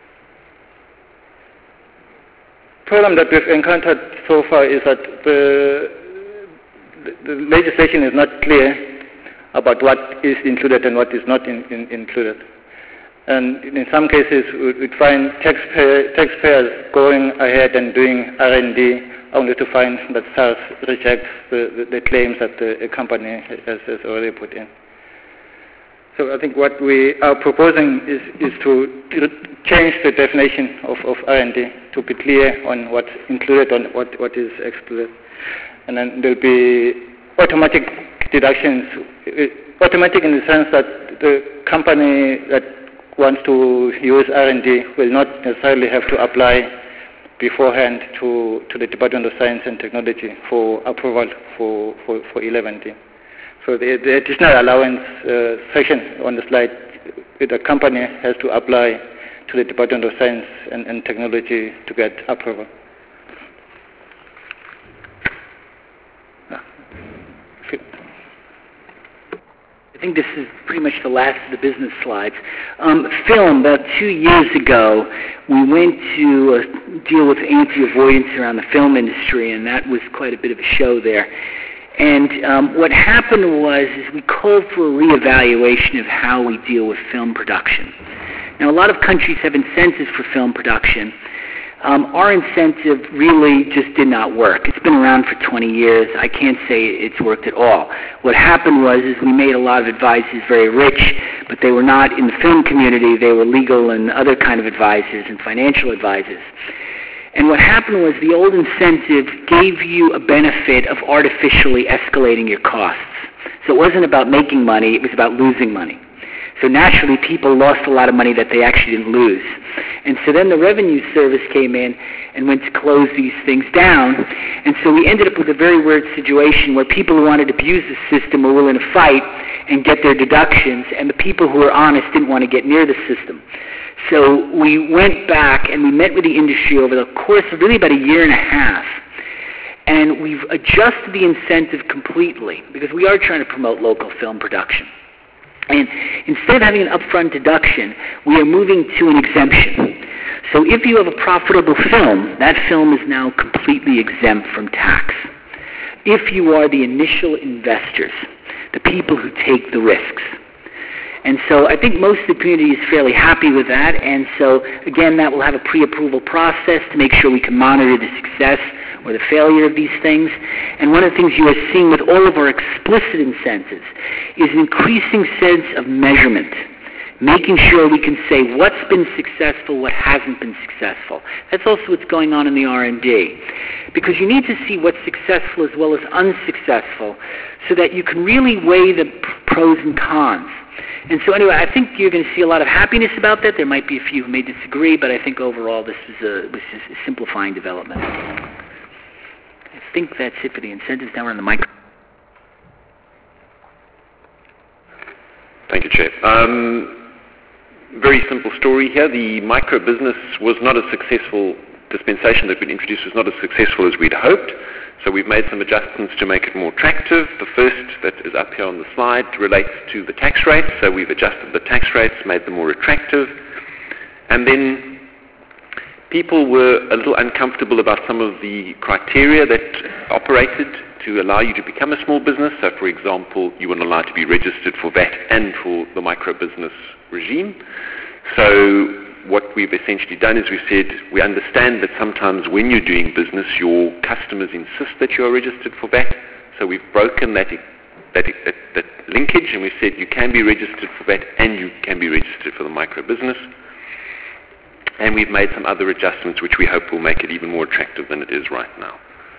problem that we've encountered so far is that the legislation is not clear about what is included and what is not included. And in some cases, we'd find taxpayers going ahead and doing R&D only to find that SARS rejects the claims that the company has already put in. So I think what we are proposing is to change the definition of R&D to be clear on what's included and what is excluded. And then there'll be automatic deductions, automatic in the sense that the company that wants to use R&D will not necessarily have to apply beforehand to the Department of Science and Technology for approval for 11D. So the additional allowance section on the slide, the company has to apply to the Department of Science and Technology to get approval. I think this is pretty much the last of the business slides. Film, about 2 years ago, we went to deal with anti-avoidance around the film industry, and that was quite a bit of a show there. And what happened was we called for a reevaluation of how we deal with film production. Now, a lot of countries have incentives for film production. Our incentive really just did not work. It's been around for 20 years. I can't say it's worked at all. What happened was we made a lot of advisors very rich, but they were not in the film community. They were legal and other kind of advisors and financial advisors. And what happened was the old incentive gave you a benefit of artificially escalating your costs. So it wasn't about making money, it was about losing money. So naturally, people lost a lot of money that they actually didn't lose. And so then the Revenue Service came in and went to close these things down. And so we ended up with a very weird situation where people who wanted to abuse the system were willing to fight and get their deductions, and the people who were honest didn't want to get near the system. So we went back and we met with the industry over the course of really about a year and a half. And we've adjusted the incentive completely because we are trying to promote local film production. And instead of having an upfront deduction, we are moving to an exemption. So if you have a profitable film, that film is now completely exempt from tax. If you are the initial investors, the people who take the risks. And so I think most of the community is fairly happy with that. And so, again, that will have a pre-approval process to make sure we can monitor the success or the failure of these things. And one of the things you are seeing with all of our explicit incentives is an increasing sense of measurement, making sure we can say what's been successful, what hasn't been successful. That's also what's going on in the R&D. Because you need to see what's successful as well as unsuccessful so that you can really weigh the pros and cons. And so anyway, I think you're going to see a lot of happiness about that. There might be a few who may disagree, but I think overall this was a simplifying development. I think that's it for the incentives. Now we're on the mic. Thank you, Chair. Very simple story here. The micro-business was not a successful dispensation that we introduced was not as successful as we'd hoped. So we've made some adjustments to make it more attractive. The first that is up here on the slide relates to the tax rates. So we've adjusted the tax rates, made them more attractive. And then people were a little uncomfortable about some of the criteria that operated to allow you to become a small business. So, for example, you weren't allowed to be registered for VAT and for the micro-business regime. So what we've essentially done is we said we understand that sometimes when you're doing business, your customers insist that you are registered for VAT. So we've broken that linkage, and we said you can be registered for VAT and you can be registered for the micro-business. And we've made some other adjustments which we hope will make it even more attractive than it is right now.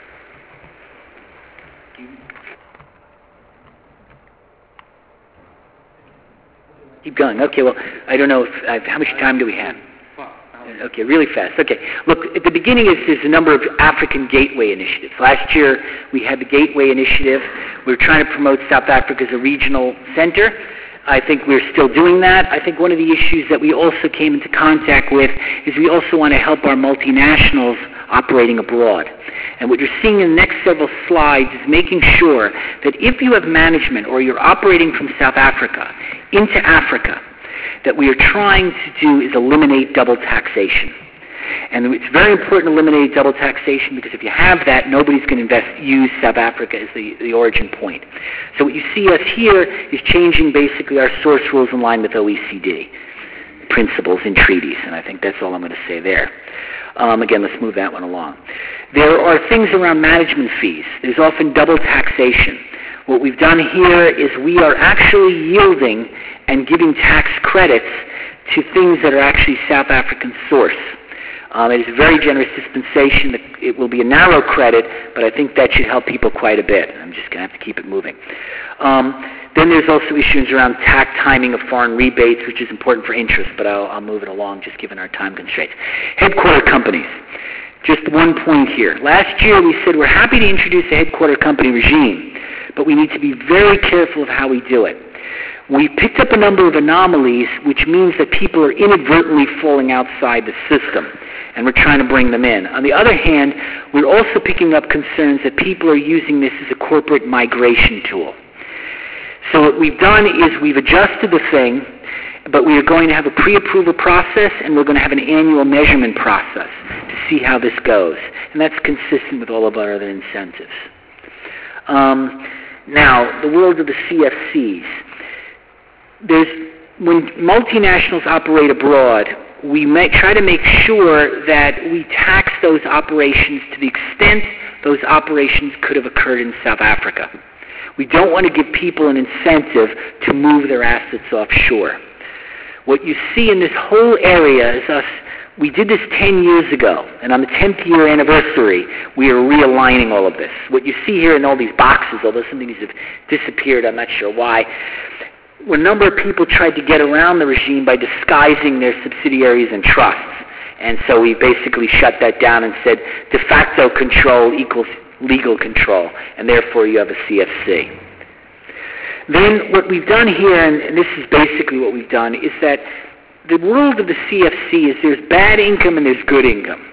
Keep going. Okay, well, I don't know how much time do we have? Okay, really fast. Okay, look, at the beginning there's a number of African Gateway initiatives. Last year we had the Gateway Initiative. We were trying to promote South Africa as a regional center. I think we're still doing that. I think one of the issues that we also came into contact with is we also want to help our multinationals operating abroad. And what you're seeing in the next several slides is making sure that if you have management or you're operating from South Africa into Africa, that we are trying to do is eliminate double taxation. And it's very important to eliminate double taxation because if you have that, nobody's going to use South Africa as the origin point. So what you see us here is changing basically our source rules in line with OECD principles and treaties, and I think that's all I'm going to say there. Again, let's move that one along. There are things around management fees. There's often double taxation. What we've done here is we are actually yielding and giving tax credits to things that are actually South African source. It is a very generous dispensation. It will be a narrow credit, but I think that should help people quite a bit. I'm just going to have to keep it moving. Then there's also issues around tax timing of foreign rebates, which is important for interest, but I'll move it along just given our time constraints. Headquarter companies. Just one point here. Last year we said we're happy to introduce a headquarter company regime, but we need to be very careful of how we do it. We picked up a number of anomalies, which means that people are inadvertently falling outside the system, and we're trying to bring them in. On the other hand, we're also picking up concerns that people are using this as a corporate migration tool. So what we've done is we've adjusted the thing, but we are going to have a pre-approval process, and we're going to have an annual measurement process to see how this goes. And that's consistent with all of our other incentives. Now, the world of the CFCs. When multinationals operate abroad, we try to make sure that we tax those operations to the extent those operations could have occurred in South Africa. We don't want to give people an incentive to move their assets offshore. What you see in this whole area is us. We did this 10 years ago, and on the 10th year anniversary, we are realigning all of this. What you see here in all these boxes, although some of these have disappeared, I'm not sure why, a number of people tried to get around the regime by disguising their subsidiaries and trusts. And so we basically shut that down and said de facto control equals legal control, and therefore you have a CFC. Then what we've done here, and this is basically what we've done, is that the world of the CFC is there's bad income and there's good income.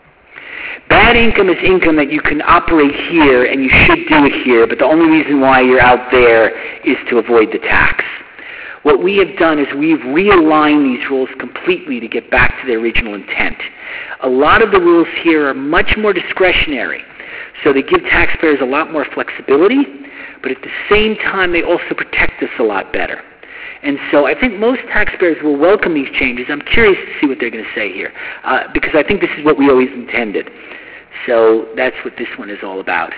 Bad income is income that you can operate here and you should do it here, but the only reason why you're out there is to avoid the tax. What we have done is we've realigned these rules completely to get back to their original intent. A lot of the rules here are much more discretionary, so they give taxpayers a lot more flexibility, but at the same time they also protect us a lot better. And so I think most taxpayers will welcome these changes. I'm curious to see what they're going to say here, because I think this is what we always intended. So that's what this one is all about.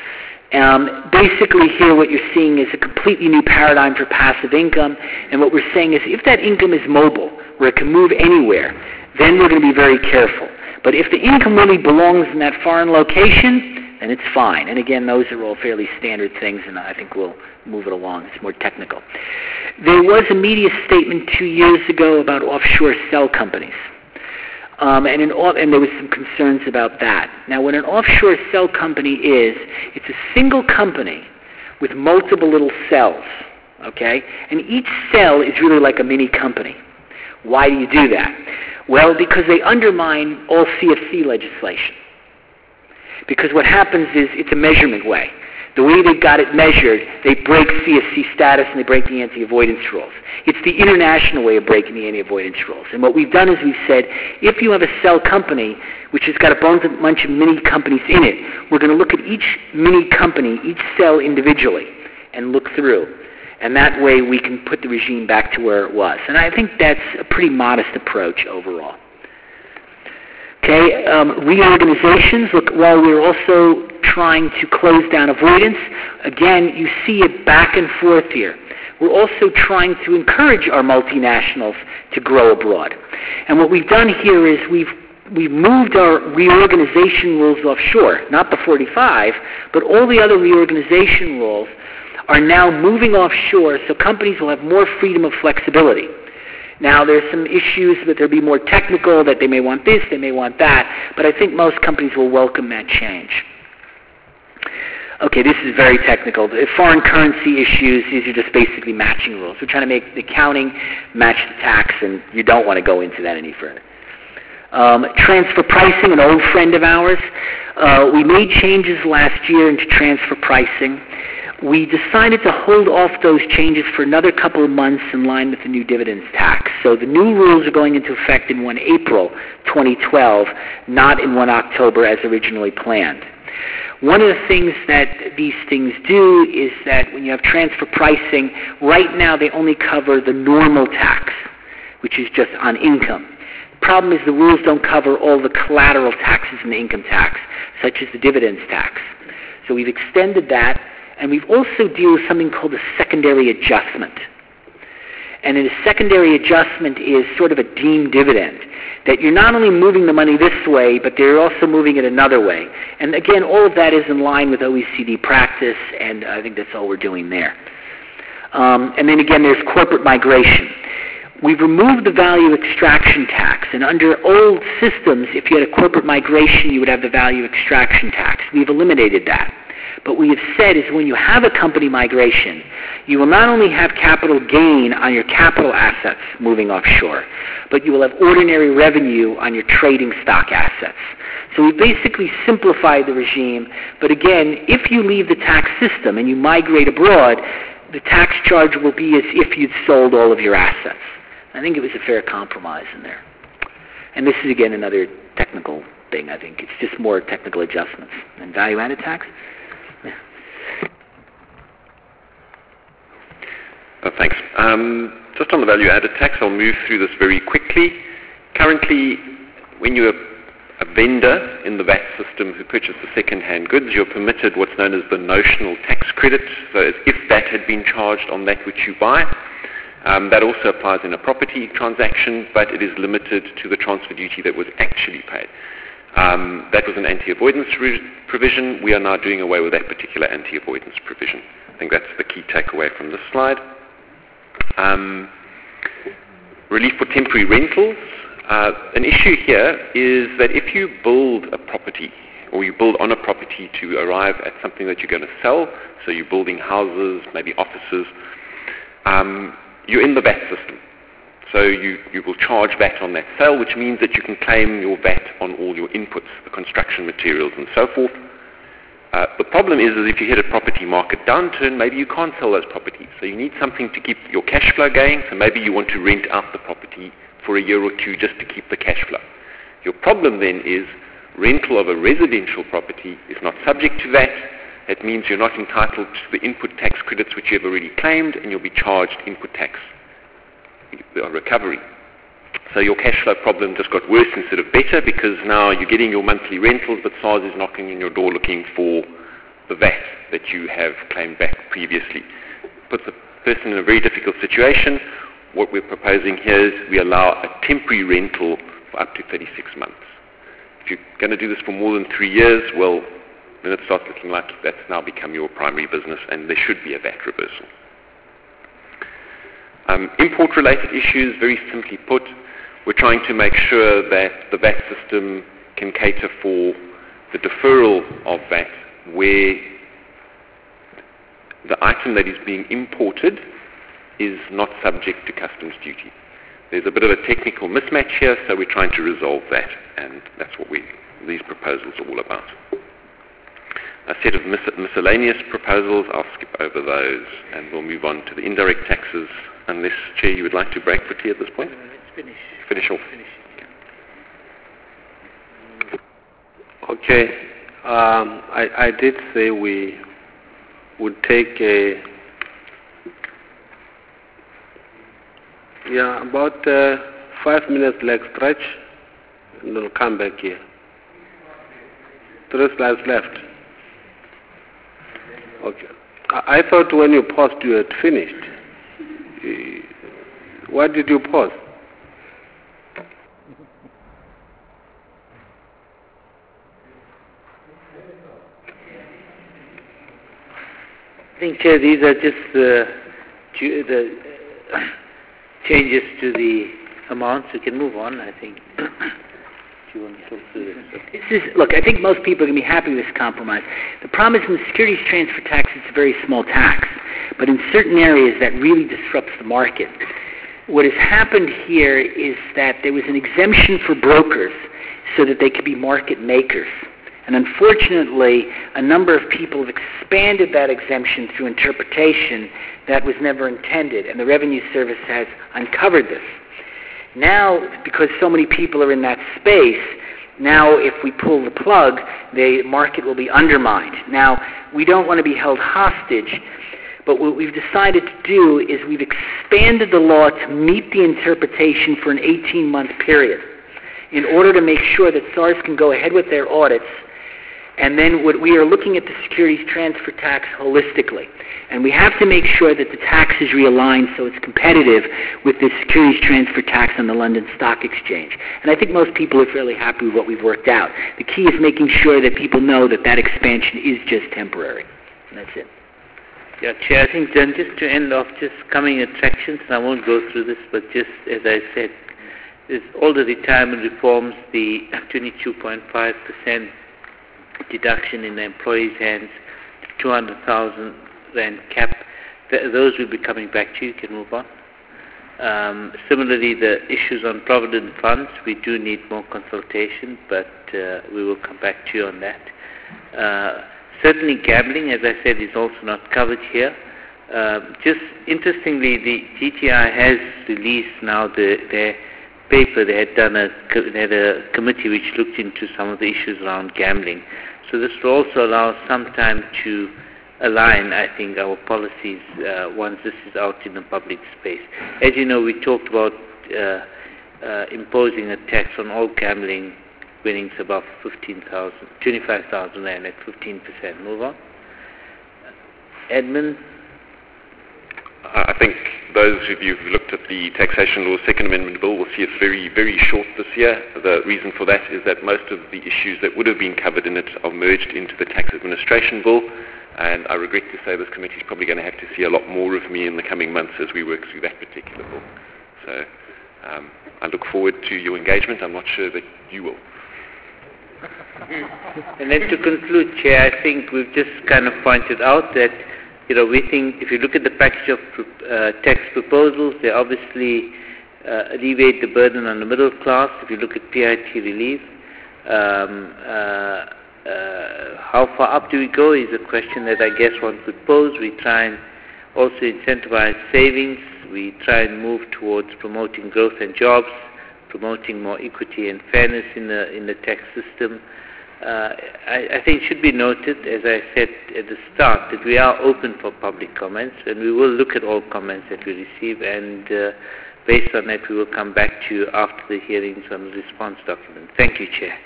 Basically here what you're seeing is a completely new paradigm for passive income, and what we're saying is if that income is mobile, where it can move anywhere, then we're going to be very careful. But if the income really belongs in that foreign location, then it's fine. And again, those are all fairly standard things, and I think we'll move it along. It's more technical. There was a media statement 2 years ago about offshore cell companies. And there was some concerns about that. Now, what an offshore cell company is, it's a single company with multiple little cells, okay? And each cell is really like a mini company. Why do you do that? Well, because they undermine all CFC legislation. Because what happens is it's a measurement way. The way they've got it measured, they break CFC status and they break the anti-avoidance rules. It's the international way of breaking the anti-avoidance rules. And what we've done is we've said, if you have a cell company which has got a bunch of mini companies in it, we're going to look at each mini company, each cell individually, and look through. And that way we can put the regime back to where it was. And I think that's a pretty modest approach overall. Okay, reorganizations. Look, while we're also trying to close down avoidance, again, you see it back and forth here. We're also trying to encourage our multinationals to grow abroad. And what we've done here is we've moved our reorganization rules offshore, not the 45, but all the other reorganization rules are now moving offshore, so companies will have more freedom of flexibility. Now, there's some issues that they'll be more technical, that they may want this, they may want that, but I think most companies will welcome that change. Okay, this is very technical. The foreign currency issues, these are just basically matching rules. We're trying to make the accounting match the tax, and you don't want to go into that any further. Transfer pricing, an old friend of ours. We made changes last year into transfer pricing. We decided to hold off those changes for another couple of months in line with the new dividends tax. So the new rules are going into effect in 1 April 2012, not in 1 October as originally planned. One of the things that these things do is that when you have transfer pricing, right now they only cover the normal tax, which is just on income. The problem is the rules don't cover all the collateral taxes in the income tax, such as the dividends tax. So we've extended that, and we've also deal with something called a secondary adjustment. And a secondary adjustment is sort of a deemed dividend, that you're not only moving the money this way, but they're also moving it another way. And again, all of that is in line with OECD practice, and I think that's all we're doing there. And then again, there's corporate migration. We've removed the value extraction tax, and under old systems, if you had a corporate migration, you would have the value extraction tax. We've eliminated that. But what we have said is when you have a company migration, you will not only have capital gain on your capital assets moving offshore, but you will have ordinary revenue on your trading stock assets. So we basically simplified the regime, but again, if you leave the tax system and you migrate abroad, the tax charge will be as if you'd sold all of your assets. I think it was a fair compromise in there. And this is again another technical thing, I think. It's just more technical adjustments. And value-added tax? Thanks. Just on the value-added tax, I'll move through this very quickly. Currently, when you're a vendor in the VAT system who purchases second-hand goods, you're permitted what's known as the notional tax credit. So as if VAT had been charged on that which you buy. That also applies in a property transaction, but it is limited to the transfer duty that was actually paid. That was an anti-avoidance provision. We are now doing away with that particular anti-avoidance provision. I think that's the key takeaway from this slide. Relief for temporary rentals. An issue here is that if you build a property, or you build on a property to arrive at something that you're going to sell, so you're building houses, maybe offices, you're in the VAT system. So you will charge VAT on that sale, which means that you can claim your VAT on all your inputs, the construction materials and so forth. The problem is if you hit a property market downturn, maybe you can't sell those properties. So you need something to keep your cash flow going. So maybe you want to rent out the property for a year or two just to keep the cash flow. Your problem then is rental of a residential property is not subject to VAT. That means you're not entitled to the input tax credits which you have already claimed, and you'll be charged input tax recovery. So your cash flow problem just got worse instead of better, because now you're getting your monthly rentals, but SARS is knocking on your door looking for the VAT that you have claimed back previously. Puts the person in a very difficult situation. What we're proposing here is we allow a temporary rental for up to 36 months. If you're going to do this for more than 3 years, well, then it starts looking like that's now become your primary business, and there should be a VAT reversal. Import-related issues, very simply put, we're trying to make sure that the VAT system can cater for the deferral of VAT where the item that is being imported is not subject to customs duty. There's a bit of a technical mismatch here, so we're trying to resolve that, and that's what these proposals are all about. a set of miscellaneous proposals. I'll skip over those and we'll move on to the indirect taxes, unless, Chair, you would like to break for tea at this point? Let's Finish off. Okay. I did say we would take about 5 minutes leg stretch, and we'll come back here. 3 slides left. Okay. I thought when you paused you had finished. Why did you pause? I think, Chair, these are just the changes to the amounts. We can move on, I think. Do you want to talk through this? Look, I think most people are going to be happy with this compromise. The problem is in the securities transfer tax, it's a very small tax. But in certain areas, that really disrupts the market. What has happened here is that there was an exemption for brokers so that they could be market makers. And unfortunately, a number of people have expanded that exemption through interpretation that was never intended, and the Revenue Service has uncovered this. Now, because so many people are in that space, now if we pull the plug, the market will be undermined. Now, we don't want to be held hostage, but what we've decided to do is we've expanded the law to meet the interpretation for an 18-month period in order to make sure that SARS can go ahead with their audits. And then what we are looking at the securities transfer tax holistically. And we have to make sure that the tax is realigned so it's competitive with the securities transfer tax on the London Stock Exchange. And I think most people are fairly happy with what we've worked out. The key is making sure that people know that that expansion is just temporary. And that's it. Yeah, Chair, I think then just to end off, just coming attractions, and I won't go through this, but just as I said, there's all the retirement reforms, the 22.5% deduction in the employee's hands, 200,000 rand cap. Those will be coming back to you. You can move on. Similarly, the issues on provident funds, we do need more consultation, but we will come back to you on that. Certainly gambling, as I said, is also not covered here. Just interestingly, the GTI has released now their paper. They had a committee which looked into some of the issues around gambling. So this will also allow us some time to align, I think, our policies once this is out in the public space. As you know, we talked about imposing a tax on all gambling winnings above 25,000 rand at 15%. Move on. Edmund? I think those of you who've looked at the Taxation Law Second Amendment Bill will see it's very, very short this year. The reason for that is that most of the issues that would have been covered in it are merged into the Tax Administration Bill, and I regret to say this committee is probably going to have to see a lot more of me in the coming months as we work through that particular bill. So I look forward to your engagement. I'm not sure that you will. And then to conclude, Chair, I think we've just kind of pointed out that we think if you look at the package of tax proposals, they obviously alleviate the burden on the middle class. If you look at PIT relief, how far up do we go is a question that I guess one could pose. We try and also incentivize savings. We try and move towards promoting growth and jobs, promoting more equity and fairness in the tax system. I think it should be noted, as I said at the start, that we are open for public comments, and we will look at all comments that we receive, and based on that we will come back to you after the hearings on the response document. Thank you, Chair.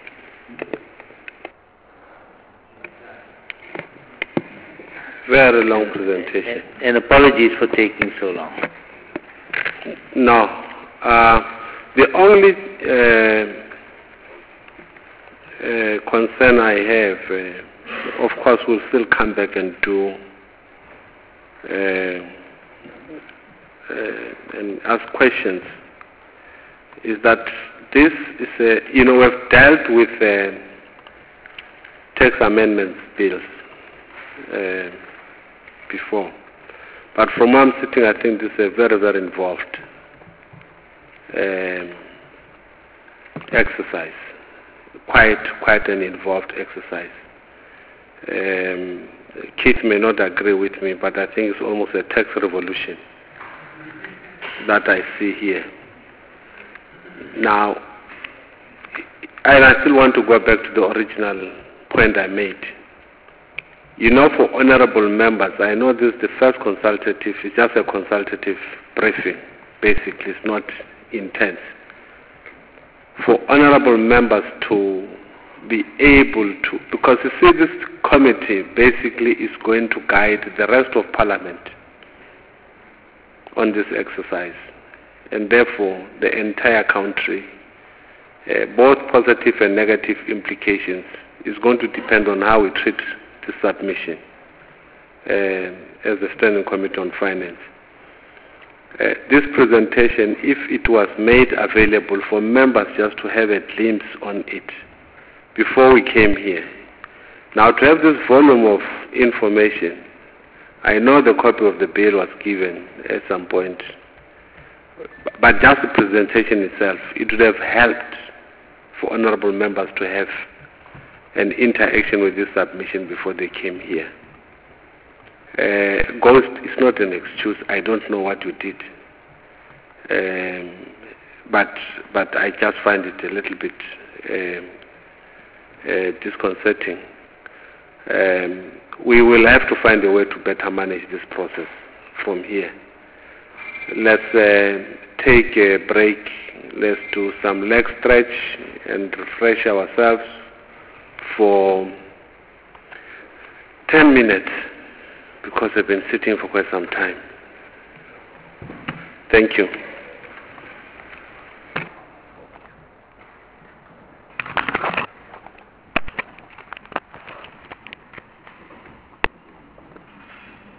Very long presentation. And apologies for taking so long. No. The only concern I have, of course, we'll still come back and do and ask questions, is that this is we've dealt with tax amendments bills before, but from where I'm sitting, I think this is a very, very involved exercise, quite an involved exercise. Keith may not agree with me, but I think it's almost a tax revolution that I see here. Now, and I still want to go back to the original point I made. You know, for honorable members, I know this is the first consultative, it's just a consultative briefing, basically, it's not intense. For honorable members to be able to, because you see this committee basically is going to guide the rest of Parliament on this exercise, and therefore the entire country, both positive and negative implications, is going to depend on how we treat the submission as the Standing Committee on Finance. This presentation, if it was made available for members just to have a glimpse on it before we came here. Now, to have this volume of information, I know the copy of the bill was given at some point, but just the presentation itself, it would have helped for honorable members to have an interaction with this submission before they came here. Ghost is not an excuse. I don't know what you did, but I just find it a little bit disconcerting. We will have to find a way to better manage this process from here. Let's take a break. Let's do some leg stretch and refresh ourselves for 10 minutes because I've been sitting for quite some time. Thank you.